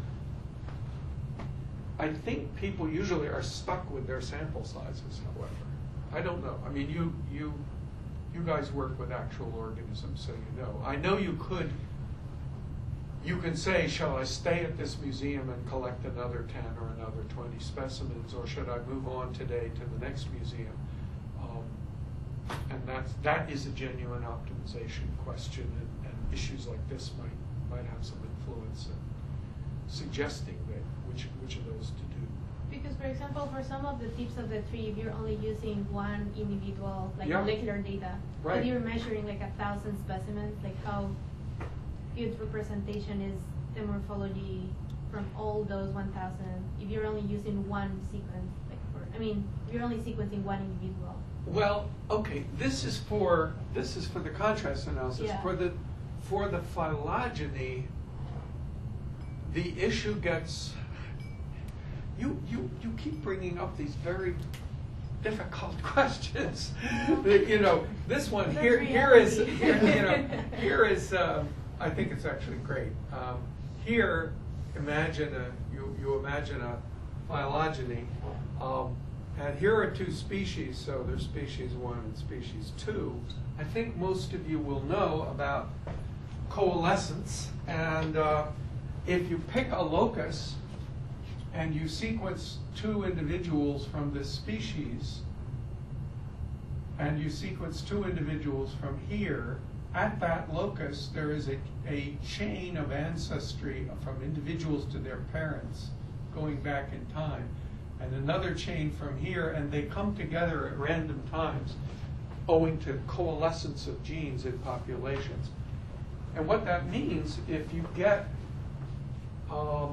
I think people usually are stuck with their sample sizes, however. I don't know. I mean, you, you, you guys work with actual organisms, so you know. I know you could, you can say, shall I stay at this museum and collect another ten or another twenty specimens, or should I move on today to the next museum? Um, and that's, that is a genuine optimization question, and, and issues like this might, might have some influence in suggesting that which, which of those to do. Because, for example, for some of the tips of the tree, if you're only using one individual, like Yeah. molecular data, Right. but you're measuring like a thousand specimens, like how good representation is the morphology from all those one thousand, if you're only using one sequence, like for, I mean, you're only sequencing one individual. Well, okay, this is for, this is for the contrast analysis. Yeah. For the, for the phylogeny, the issue gets, you, you, you keep bringing up these very difficult questions. The- you know, this one That's here, here is, reality. here, you know, here is, um, I think it's actually great. Um, here, imagine a, you, you imagine a phylogeny, um, and here are two species, so there's species one and species two. I think most of you will know about coalescence, and uh, if you pick a locus and you sequence two individuals from this species, and you sequence two individuals from here, at that locus there is a, a chain of ancestry from individuals to their parents going back in time, and another chain from here, and they come together at random times owing to coalescence of genes in populations. And what that means, if you get um,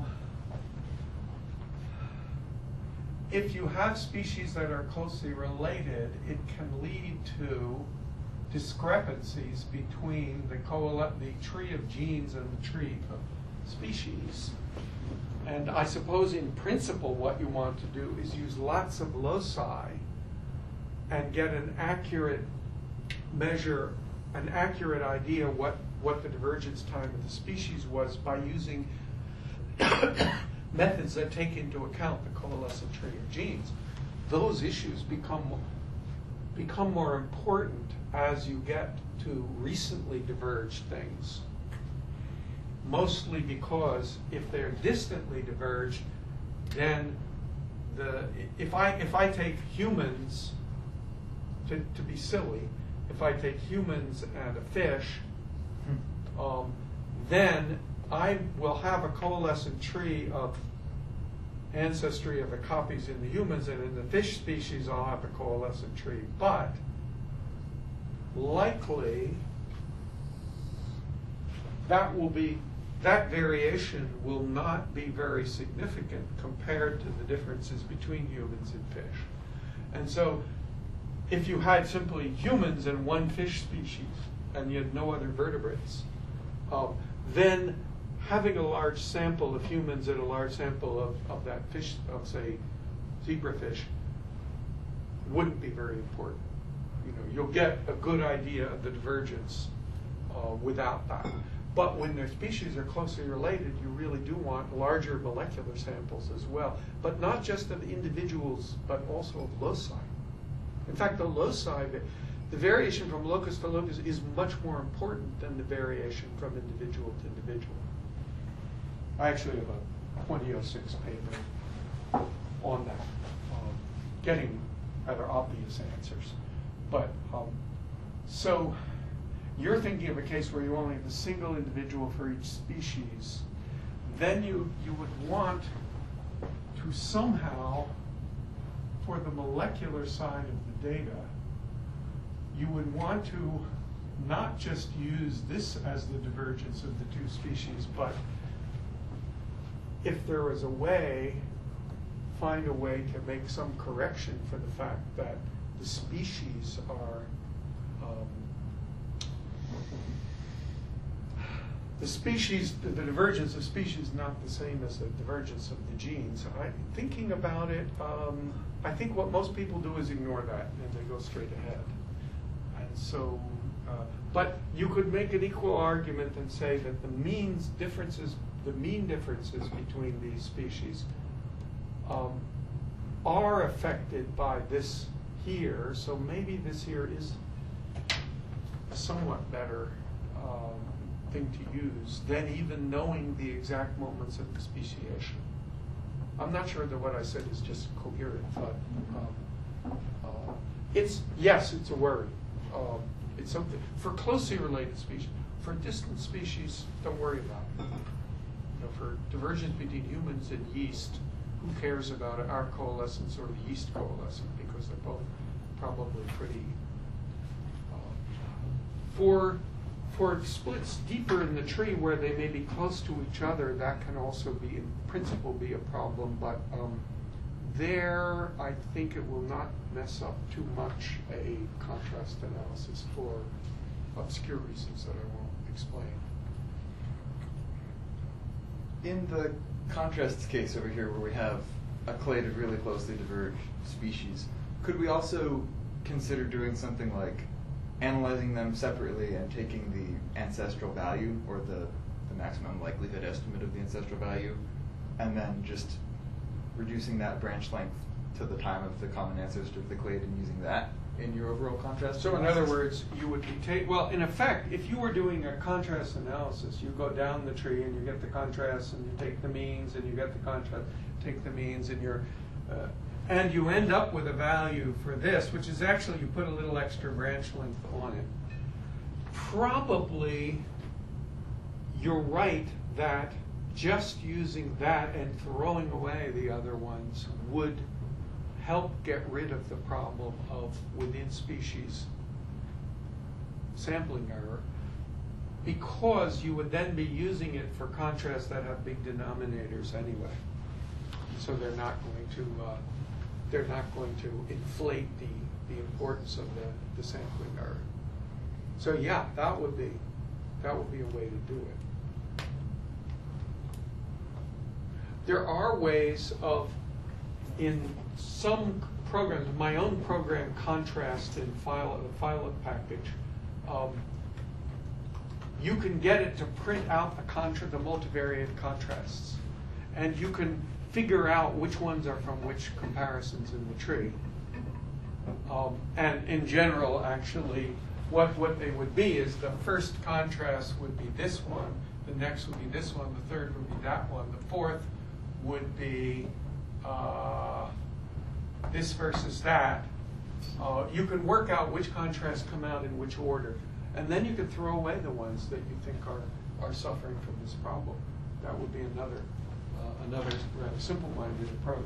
if you have species that are closely related, it can lead to discrepancies between the, coale- the tree of genes and the tree of species. And I suppose in principle what you want to do is use lots of loci and get an accurate measure, an accurate idea what, what the divergence time of the species was by using methods that take into account the coalescent tree of genes. Those issues become, become more important as you get to recently diverged things. Mostly because if they're distantly diverged, then the if I if I take humans, to, to be silly, if I take humans and a fish, um, then I will have a coalescent tree of ancestry of the copies in the humans, and in the fish species I'll have a coalescent tree. But likely that will be that variation will not be very significant compared to the differences between humans and fish. And so if you had simply humans and one fish species and you had no other vertebrates, um, then having a large sample of humans and a large sample of, of that fish, of say, zebrafish, wouldn't be very important. You know, you'll get a good idea of the divergence uh, without that. But when their species are closely related, you really do want larger molecular samples as well. But not just of individuals, but also of loci. In fact, the loci, the, the variation from locus to locus is much more important than the variation from individual to individual. I actually have a twenty oh six paper on that, um, getting rather obvious answers. But um, so you're thinking of a case where you only have a single individual for each species. Then you, you would want to somehow, for the molecular side of the data, you would want to not just use this as the divergence of the two species, but if there was a way, find a way to make some correction for the fact that the species are um, the species, the, the divergence of species is not the same as the divergence of the genes. I, thinking about it, um, I think what most people do is ignore that and they go straight ahead. And so Uh, but you could make an equal argument and say that the means differences, the mean differences between these species um, are affected by this here. So maybe this here is a somewhat better um, thing to use than even knowing the exact moments of the speciation. I'm not sure that what I said is just coherent, but um, uh, it's, yes, it's a worry. Um, it's something, for closely related species. For distant species, don't worry about it. You know, for divergence between humans and yeast, who cares about our coalescence or the yeast coalescence, because they're both probably pretty. Uh, for For splits deeper in the tree where they may be close to each other, that can also be, in principle, be a problem. But um, there, I think it will not mess up too much a contrast analysis for obscure reasons that I won't explain. In the contrast case over here, where we have a clade of really closely diverged species, could we also consider doing something like analyzing them separately and taking the ancestral value, or the, the maximum likelihood estimate of the ancestral value, and then just reducing that branch length to the time of the common ancestor of the clade and using that in your overall contrast So in analysis? other words, you would be take, well, in effect, if you were doing a contrast analysis, you go down the tree and you get the contrast and you take the means and you get the contrast, take the means and you're, uh, and you end up with a value for this, which is actually you put a little extra branch length on it. Probably you're right that just using that and throwing away the other ones would help get rid of the problem of within species sampling error, because you would then be using it for contrasts that have big denominators anyway. So they're not going to uh, they're not going to inflate the, the importance of the, the sampling error. So yeah, that would be that would be a way to do it. There are ways of, in some programs, my own program Contrast in file, the Filet package, um, you can get it to print out the contra, the multivariate contrasts, and you can figure out which ones are from which comparisons in the tree. Um, and in general, actually, what, what they would be is the first contrast would be this one, the next would be this one, the third would be that one, the fourth would be uh, this versus that. Uh, you can work out which contrasts come out in which order. And then you can throw away the ones that you think are, are suffering from this problem. That would be another, uh, another rather simple-minded approach.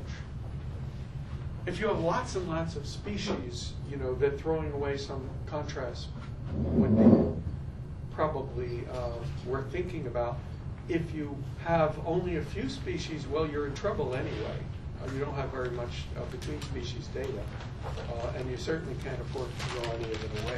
If you have lots and lots of species, you know, that throwing away some contrast would be probably uh, worth thinking about. If you have only a few species, well, you're in trouble anyway. Uh, you don't have very much uh, between species data, uh, and you certainly can't afford to throw any of it away.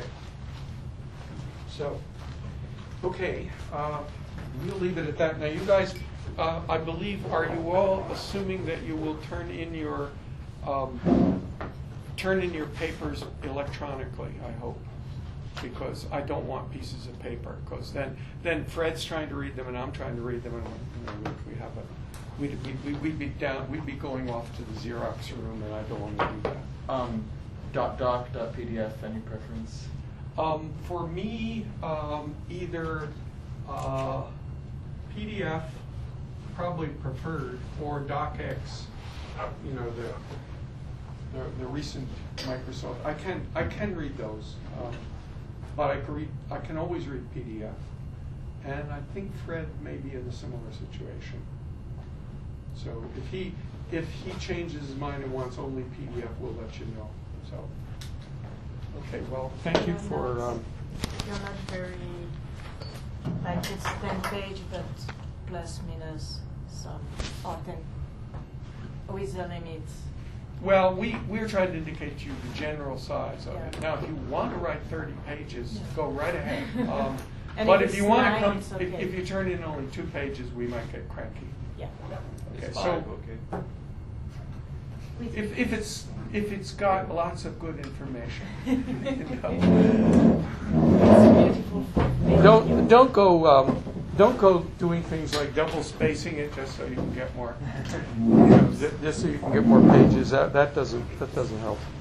So, okay, uh, we'll leave it at that. Now, you guys, uh, I believe, are you all assuming that you will turn in your um, turn in your papers electronically? I hope, because I don't want pieces of paper. Because then, then Fred's trying to read them, and I'm trying to read them, and you know, we, we have a we'd, we'd, we'd be down, we'd be going off to the Xerox room, and I don't want to do that. Um, dot doc, dot P D F, any preference? Um, for me, um, either uh, P D F, probably preferred, or DocX, you know, the, the the recent Microsoft. I can I can read those, um, but I can read I can always read P D F, and I think Fred may be in a similar situation. So if he if he changes his mind and wants only P D F, we'll let you know. So. Okay, well, thank you for. Um, You're not very, like it's ten page, but plus minus some, or ten, with the limits. well, we we're trying to indicate to you the general size of it. Yeah. Now, if you want to write thirty pages, Yeah. go right ahead. Um, And but if if it's you want to nine, come, it's if, okay. if you turn in only two pages, we might get cranky. Yeah. Okay, It's so five, okay. if if it's if it's got lots of good information, you know. It's beautiful paper. Don't don't go um, don't go doing things like double spacing it just so you can get more. You know, th- just so you can get more pages. That that doesn't that doesn't help.